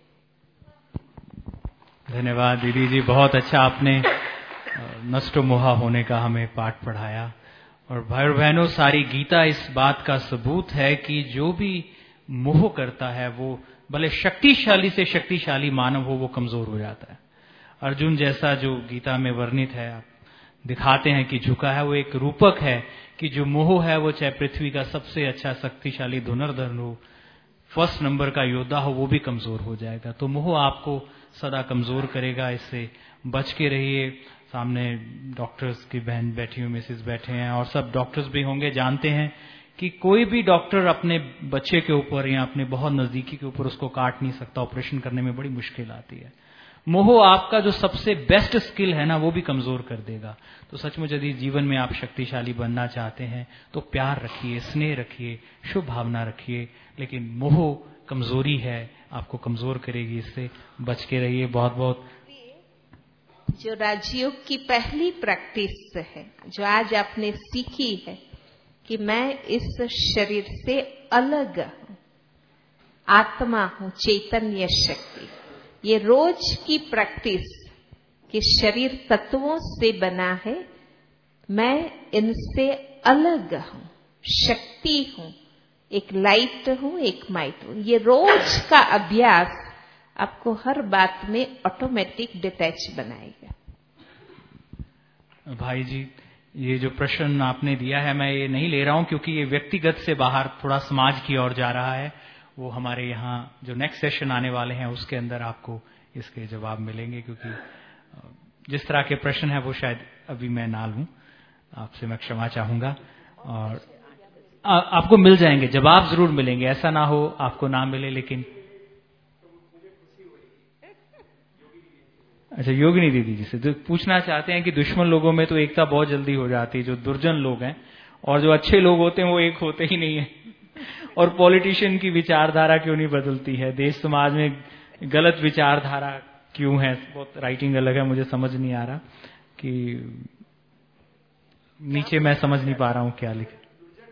धन्यवाद दीदी जी, बहुत अच्छा आपने नष्ट मोहा होने का हमें पाठ पढ़ाया। और भाई और बहनों, सारी गीता इस बात का सबूत है कि जो भी मोह करता है वो भले शक्तिशाली से शक्तिशाली मानव हो, वो कमजोर हो जाता है। अर्जुन जैसा जो गीता में वर्णित है, आप दिखाते हैं कि झुका है, वो एक रूपक है कि जो मोह है वो चाहे पृथ्वी का सबसे अच्छा शक्तिशाली धनुर्धर हो, फर्स्ट नंबर का योद्धा हो, वो भी कमजोर हो जाएगा। तो मोह आपको सदा कमजोर करेगा, इससे बच के रहिए। सामने डॉक्टर्स की बहन बैठी हुई, मिसेस बैठे हैं और सब डॉक्टर्स भी होंगे, जानते हैं कि कोई भी डॉक्टर अपने बच्चे के ऊपर या अपने बहुत नजदीकी के ऊपर उसको काट नहीं सकता। ऑपरेशन करने में बड़ी मुश्किल आती है। मोह आपका जो सबसे बेस्ट स्किल है ना, वो भी कमजोर कर देगा। तो सचमुच यदि जीवन में आप शक्तिशाली बनना चाहते हैं तो प्यार रखिए, स्नेह रखिए, शुभ भावना रखिए। लेकिन मोह कमजोरी है, आपको कमजोर करेगी, इससे बच के रहिए। बहुत बहुत जो राजयोग की पहली प्रैक्टिस है, जो आज आपने सीखी है कि मैं इस शरीर से अलग हूं, आत्मा हूं, चैतन्य शक्ति, ये रोज की प्रैक्टिस कि शरीर तत्वों से बना है, मैं इनसे अलग हूं, शक्ति हूं, एक लाइट हूं, एक माइट हूं। ये रोज का अभ्यास आपको हर बात में ऑटोमेटिक डिटैच बनाएगा। भाई जी, ये जो प्रश्न आपने दिया है, मैं ये नहीं ले रहा हूं क्योंकि ये व्यक्तिगत से बाहर थोड़ा समाज की ओर जा रहा है। वो हमारे यहाँ जो नेक्स्ट सेशन आने वाले हैं उसके अंदर आपको इसके जवाब मिलेंगे, क्योंकि जिस तरह के प्रश्न है वो शायद अभी मैं ना लूं। आपसे मैं क्षमा चाहूंगा और आपको मिल जाएंगे, जवाब जरूर मिलेंगे। ऐसा ना हो आपको ना मिले। लेकिन अच्छा, योगिनी दीदी जी से जो पूछना चाहते हैं कि दुश्मन लोगों में तो एकता बहुत जल्दी हो जाती है, जो दुर्जन लोग हैं, और जो अच्छे लोग होते हैं वो एक होते ही नहीं है। और पॉलिटिशियन की विचारधारा क्यों नहीं बदलती है, देश समाज में गलत विचारधारा क्यों है। बहुत राइटिंग अलग है, मुझे समझ नहीं आ रहा कि नीचे मैं समझ नहीं पा रहा हूँ क्या लिखे।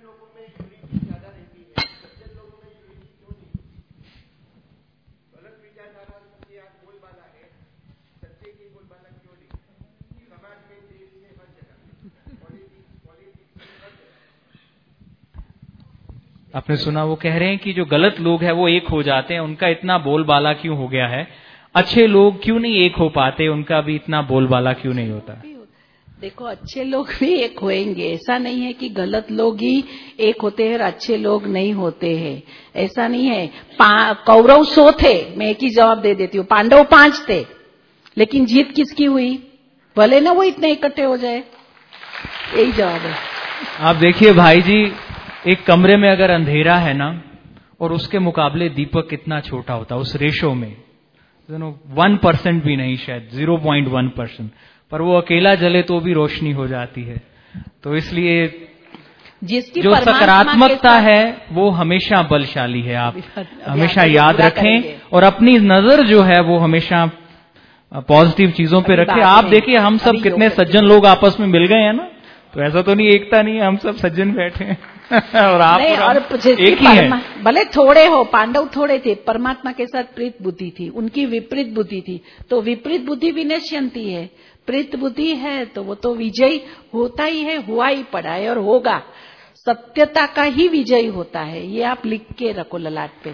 आपने सुना, वो कह रहे हैं कि जो गलत लोग हैं वो एक हो जाते हैं, उनका इतना बोलबाला क्यों हो गया है। अच्छे लोग क्यों नहीं एक हो पाते, उनका भी इतना बोलबाला क्यों नहीं होता। देखो, अच्छे लोग भी एक होएंगे, ऐसा नहीं है कि गलत लोग ही एक होते हैं और अच्छे लोग नहीं होते हैं, ऐसा नहीं है। कौरव 100 थे, मैं एक ही जवाब दे देती हूँ, पांडव 5 थे, लेकिन जीत किसकी हुई? भले ना वो इतने इकट्ठे हो जाए, यही जवाब है। आप देखिए भाई जी, एक कमरे में अगर अंधेरा है ना, और उसके मुकाबले दीपक कितना छोटा होता है, उस रेशो में 1% भी नहीं, शायद 0.1%, पर वो अकेला जले तो भी रोशनी हो जाती है। तो इसलिए जो सकारात्मकता है वो हमेशा बलशाली है। आप हमेशा याद रखें और अपनी नजर जो है वो हमेशा पॉजिटिव चीजों पे रखें। आप देखिए, हम सब कितने सज्जन लोग आपस में मिल गए हैं ना, तो ऐसा तो नहीं एकता नहीं है, हम सब सज्जन बैठे हैं और आप और एक ही है। भले थोड़े हो, पांडव थोड़े थे, परमात्मा के साथ प्रीत बुद्धि थी, उनकी विपरीत बुद्धि थी, तो विपरीत बुद्धि विनश्यंती है। प्रीत बुद्धि है तो वो तो विजय होता ही है, हुआ ही पड़ा है और होगा। सत्यता का ही विजय होता है, ये आप लिख के रखो ललाट पे।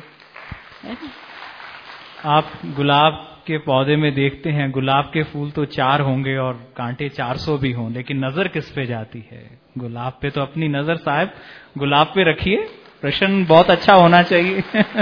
आप गुलाब के पौधे में देखते हैं, गुलाब के फूल तो 4 होंगे और कांटे 400 भी हों, लेकिन नजर किस पे जाती है? गुलाब पे। तो अपनी नजर साहब गुलाब पे रखिए। प्रश्न बहुत अच्छा होना चाहिए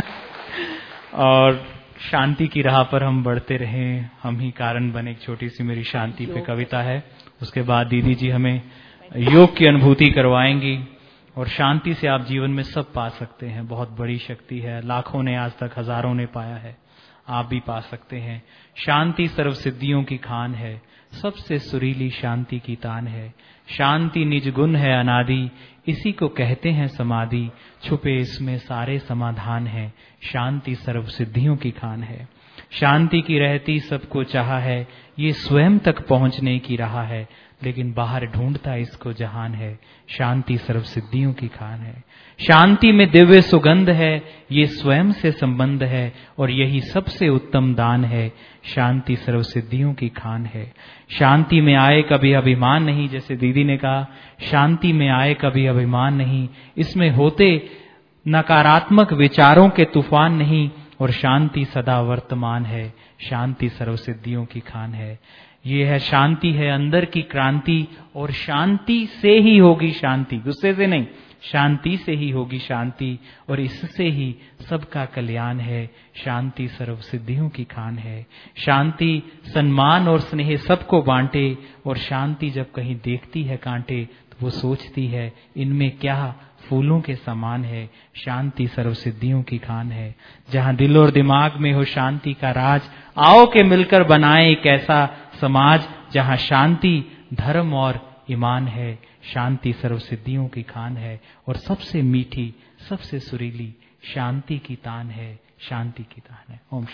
और शांति की राह पर हम बढ़ते रहें, हम ही कारण बने। एक छोटी सी मेरी शांति पे कविता है, उसके बाद दीदी जी हमें योग की अनुभूति करवाएंगी। और शांति से आप जीवन में सब पा सकते हैं, बहुत बड़ी शक्ति है, लाखों ने आज तक, हजारों ने पाया है। आप भी पा सकते हैं। शांति सर्व सिद्धियों की खान है, सबसे सुरीली शांति की तान है। शांति निज गुण है अनादि, इसी को कहते हैं समाधि। छुपे इसमें सारे समाधान है, शांति सर्व सिद्धियों की खान है। शांति की रहती सबको चाहा है, ये स्वयं तक पहुंचने की राह है, लेकिन बाहर ढूंढता इसको जहान है। शांति सर्व सिद्धियों की खान है। शांति में दिव्य सुगंध है, ये स्वयं से संबंध है, और यही सबसे उत्तम दान है। शांति सर्व सिद्धियों की खान है। शांति में आए कभी अभिमान नहीं, जैसे दीदी ने कहा, शांति में आए कभी अभिमान नहीं, इसमें होते नकारात्मक विचारों के तूफान नहीं, और शांति सदा वर्तमान है। शांति सर्व सिद्धियों की खान है। ये है शांति, है अंदर की क्रांति, और शांति से ही होगी शांति, गुस्से से नहीं, शांति से ही होगी शांति, और इससे ही सबका कल्याण है। शांति सर्व सिद्धियों की खान है। शांति सम्मान और स्नेह सबको बांटे, और शांति जब कहीं देखती है कांटे, तो वो सोचती है इनमें क्या फूलों के समान है। शांति सर्व सिद्धियों की खान है। जहां दिल और दिमाग में हो शांति का राज, आओ के मिलकर बनाएं एक ऐसा समाज जहां शांति धर्म और ईमान है। शांति सर्व सिद्धियों की खान है, और सबसे मीठी सबसे सुरीली शांति की तान है, शांति की तान है। ओम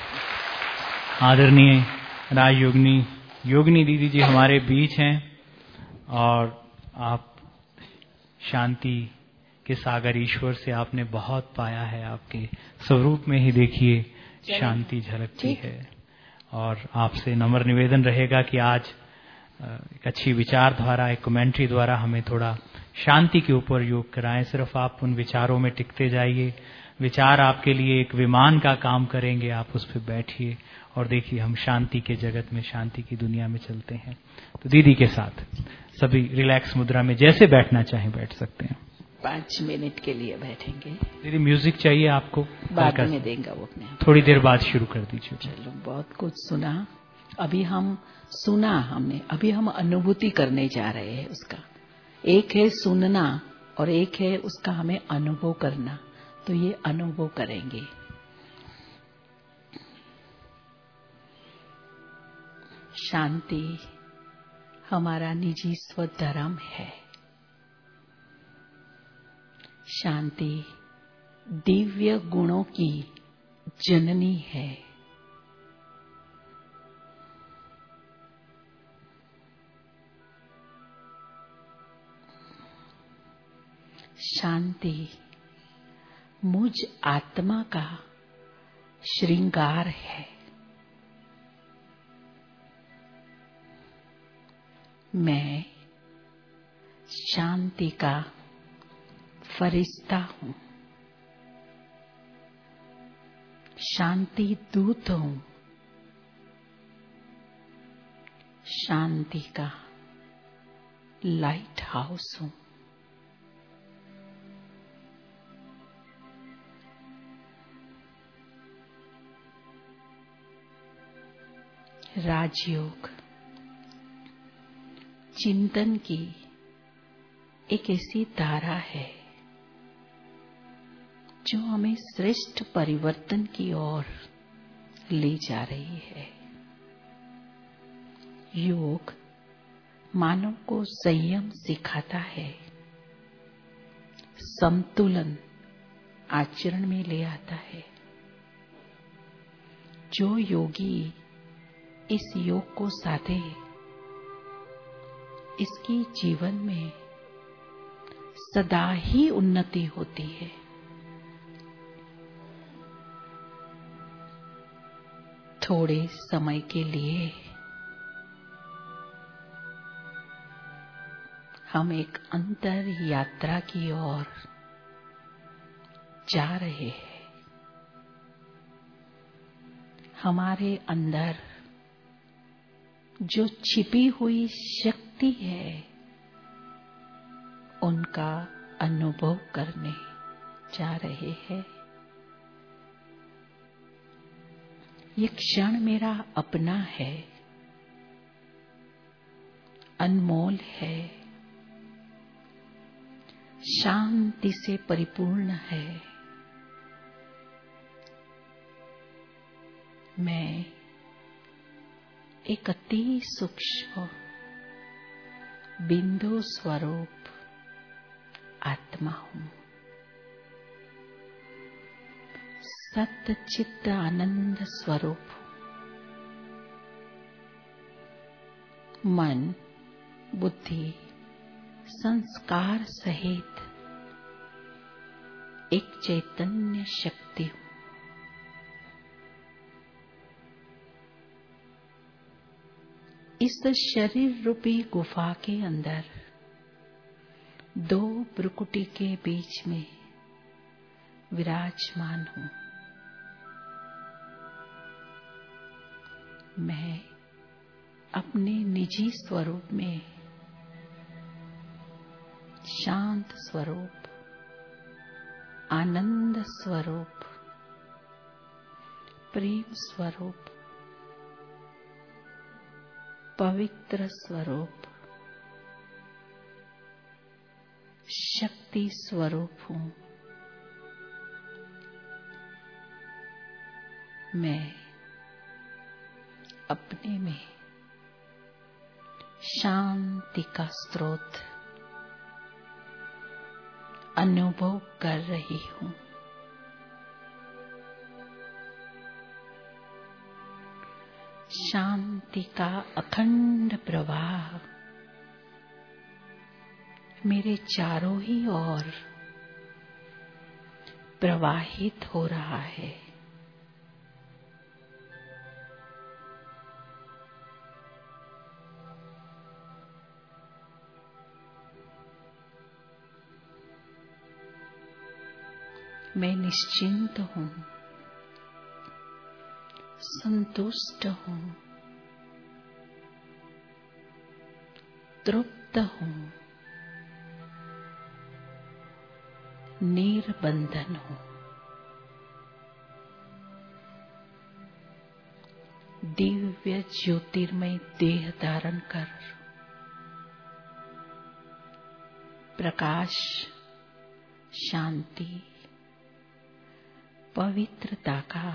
शांति। आदरणीय राजयोगिनी योगिनी दीदी जी हमारे बीच हैं, और आप शांति के सागर ईश्वर से आपने बहुत पाया है। आपके स्वरूप में ही देखिए शांति झलकती है। और आपसे नम्र निवेदन रहेगा कि आज एक अच्छी विचार द्वारा, एक कमेंट्री द्वारा हमें थोड़ा शांति के ऊपर योग कराएं। सिर्फ आप उन विचारों में टिकते जाइए, विचार आपके लिए एक विमान का काम करेंगे। आप उस पर बैठिए और देखिए हम शांति के जगत में, शांति की दुनिया में चलते हैं। तो दीदी के साथ सभी रिलैक्स मुद्रा में जैसे बैठना चाहें बैठ सकते हैं। 5 मिनट के लिए बैठेंगे। दीदी म्यूजिक चाहिए आपको? बाद में देंगे वो अपने आप। थोड़ी देर बाद शुरू कर दीजिए। चलो, बहुत कुछ सुना, अभी हम सुना हमने, अभी हम अनुभूति करने जा रहे हैं उसका। एक है सुनना और एक है उसका हमें अनुभव करना। तो ये अनुभव करेंगे। शांति हमारा निजी स्वधर्म है। शांति दिव्य गुणों की जननी है। शांति मुझ आत्मा का श्रृंगार है। मैं शांति का फरिश्ता हूँ, शांति दूत हूँ, शांति का लाइट हाउस हूँ। राजयोग चिंतन की एक ऐसी धारा है जो हमें श्रेष्ठ परिवर्तन की ओर ले जा रही है। योग मानव को संयम सिखाता है, संतुलन आचरण में ले आता है। जो योगी इस योग को साधे, इसकी जीवन में सदा ही उन्नति होती है। थोड़े समय के लिए हम एक अंतर यात्रा की ओर जा रहे हैं। हमारे अंदर जो छिपी हुई शक्ति है, उनका अनुभव करने जा रहे हैं। ये क्षण मेरा अपना है, अनमोल है, शांति से परिपूर्ण है। मैं एक अति सूक्ष्म बिंदु स्वरूप आत्मा हूं। सत्य चित्त आनंद स्वरूप हूं। मन, बुद्धि, संस्कार सहित एक चैतन्य शक्ति हूं। इस शरीर रूपी गुफा के अंदर दो भ्रुकुटी के बीच में विराजमान हूं। मैं अपने निजी स्वरूप में शांत स्वरूप, आनंद स्वरूप, प्रेम स्वरूप, पवित्र स्वरूप, शक्ति स्वरूप हूं। मैं अपने में शांति का स्रोत अनुभव कर रही हूं। शांति का अखंड प्रवाह मेरे चारों ही ओर प्रवाहित हो रहा है। मैं निश्चिंत हूं, संतुष्ट हूं, तृप्त हूं, निर्बंधन हूं। दिव्य ज्योतिर्मय देह धारण कर प्रकाश, शांति, पवित्रता का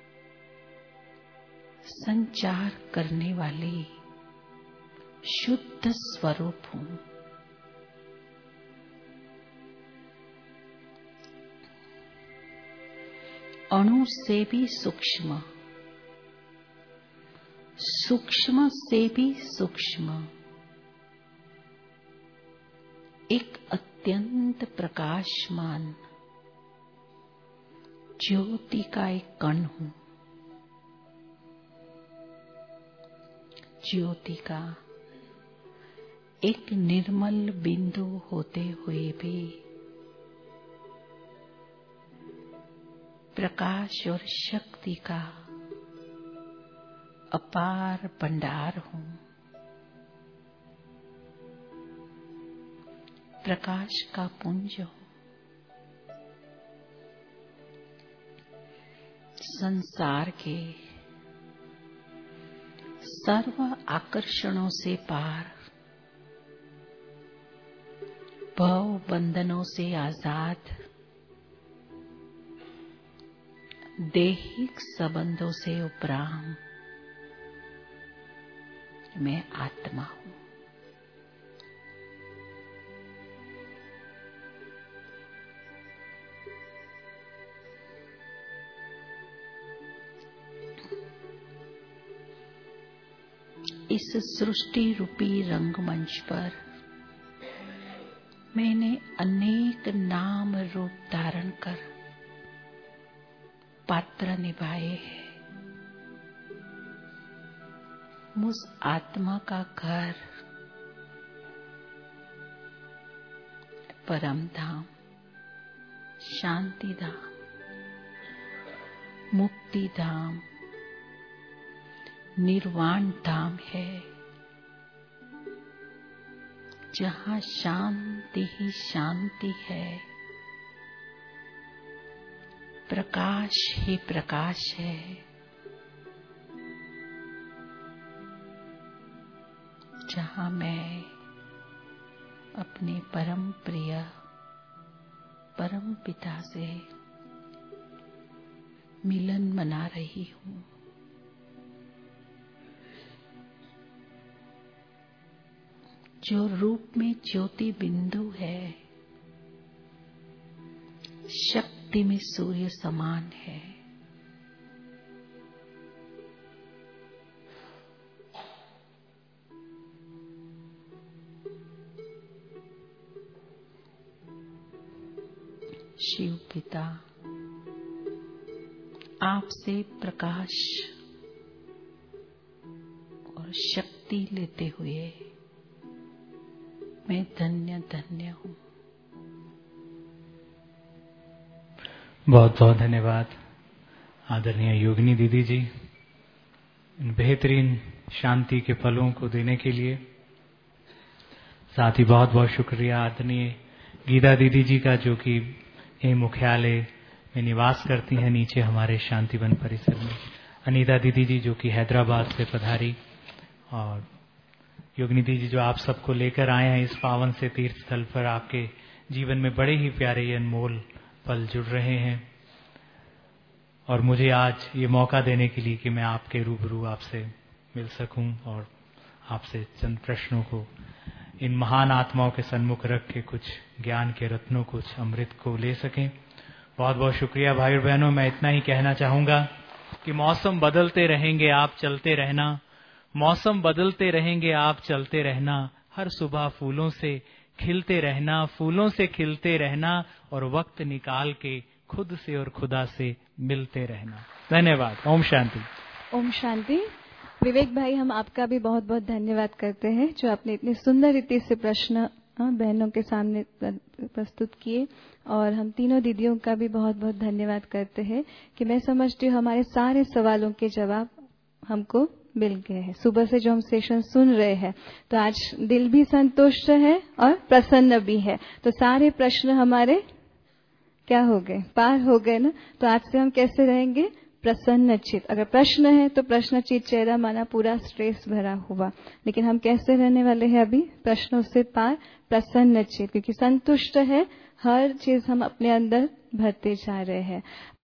संचार करने वाली शुद्ध स्वरूप हूं। अणु से भी सूक्ष्म, सूक्ष्म से भी सूक्ष्म एक अत्यंत प्रकाशमान ज्योति का एक कण हूं। ज्योति का एक निर्मल बिंदु होते हुए भी प्रकाश और शक्ति का अपार भंडार हूं। प्रकाश का पुंज हूं। संसार के सर्व आकर्षणों से पार, भव बंधनों से आजाद, दैहिक संबंधों से उपराम मैं आत्मा हूं। इस सृष्टि रूपी रंगमंच पर मैंने अनेक नाम रूप धारण कर पात्र निभाए हैं। मुझ आत्मा का घर परम धाम, शांति धाम, मुक्ति धाम, निर्वाण धाम है, जहां शांति ही शांति है, प्रकाश ही प्रकाश है, जहां मैं अपने परम प्रिय परम पिता से मिलन मना रही हूं। जो रूप में ज्योति बिंदु है, शक्ति में सूर्य समान है। शिव पिता, आपसे प्रकाश और शक्ति लेते हुए मैं धन्य धन्य हूँ। बहुत बहुत धन्यवाद आदरणीय योगिनी दीदी जी, इन बेहतरीन शांति के पलों को देने के लिए। साथ ही बहुत बहुत शुक्रिया आदरणीय गीता दीदी जी का, जो कि ये मुख्यालय में निवास करती हैं नीचे हमारे शांतिवन परिसर में। अनीता दीदी जी जो कि हैदराबाद से पधारी, और योगिनी दीदी जो आप सबको लेकर आए हैं इस पावन से तीर्थ स्थल पर। आपके जीवन में बड़े ही प्यारे ये अनमोल पल जुड़ रहे हैं, और मुझे आज ये मौका देने के लिए कि मैं आपके रूबरू आपसे मिल सकूं और आपसे चंद प्रश्नों को इन महान आत्माओं के सन्मुख रख के कुछ ज्ञान के रत्नों, कुछ अमृत को ले सकें। बहुत बहुत शुक्रिया भाई और बहनों। मैं इतना ही कहना चाहूंगा कि मौसम बदलते रहेंगे, आप चलते रहना। मौसम बदलते रहेंगे, आप चलते रहना। हर सुबह फूलों से खिलते रहना, फूलों से खिलते रहना, और वक्त निकाल के खुद से और खुदा से मिलते रहना। धन्यवाद। ओम शांति। ओम शांति। विवेक भाई, हम आपका भी बहुत बहुत धन्यवाद करते हैं जो आपने इतनी सुंदर रीति से प्रश्न बहनों के सामने प्रस्तुत किए, और हम तीनों दीदियों का भी बहुत बहुत धन्यवाद करते हैं कि मैं समझती हूँ हमारे सारे सवालों के जवाब हमको मिल गए हैं। सुबह से जो हम सेशन सुन रहे हैं तो आज दिल भी संतुष्ट है और प्रसन्न भी है। तो सारे प्रश्न हमारे क्या हो गए, पार हो गए ना। तो आज से हम कैसे रहेंगे, प्रसन्न चित। अगर प्रश्न है तो प्रश्न चित चेहरा माना पूरा स्ट्रेस भरा हुआ, लेकिन हम कैसे रहने वाले हैं अभी, प्रश्नों से पार, प्रसन्न चित, क्योंकि संतुष्ट है। हर चीज हम अपने अंदर भरते जा रहे हैं।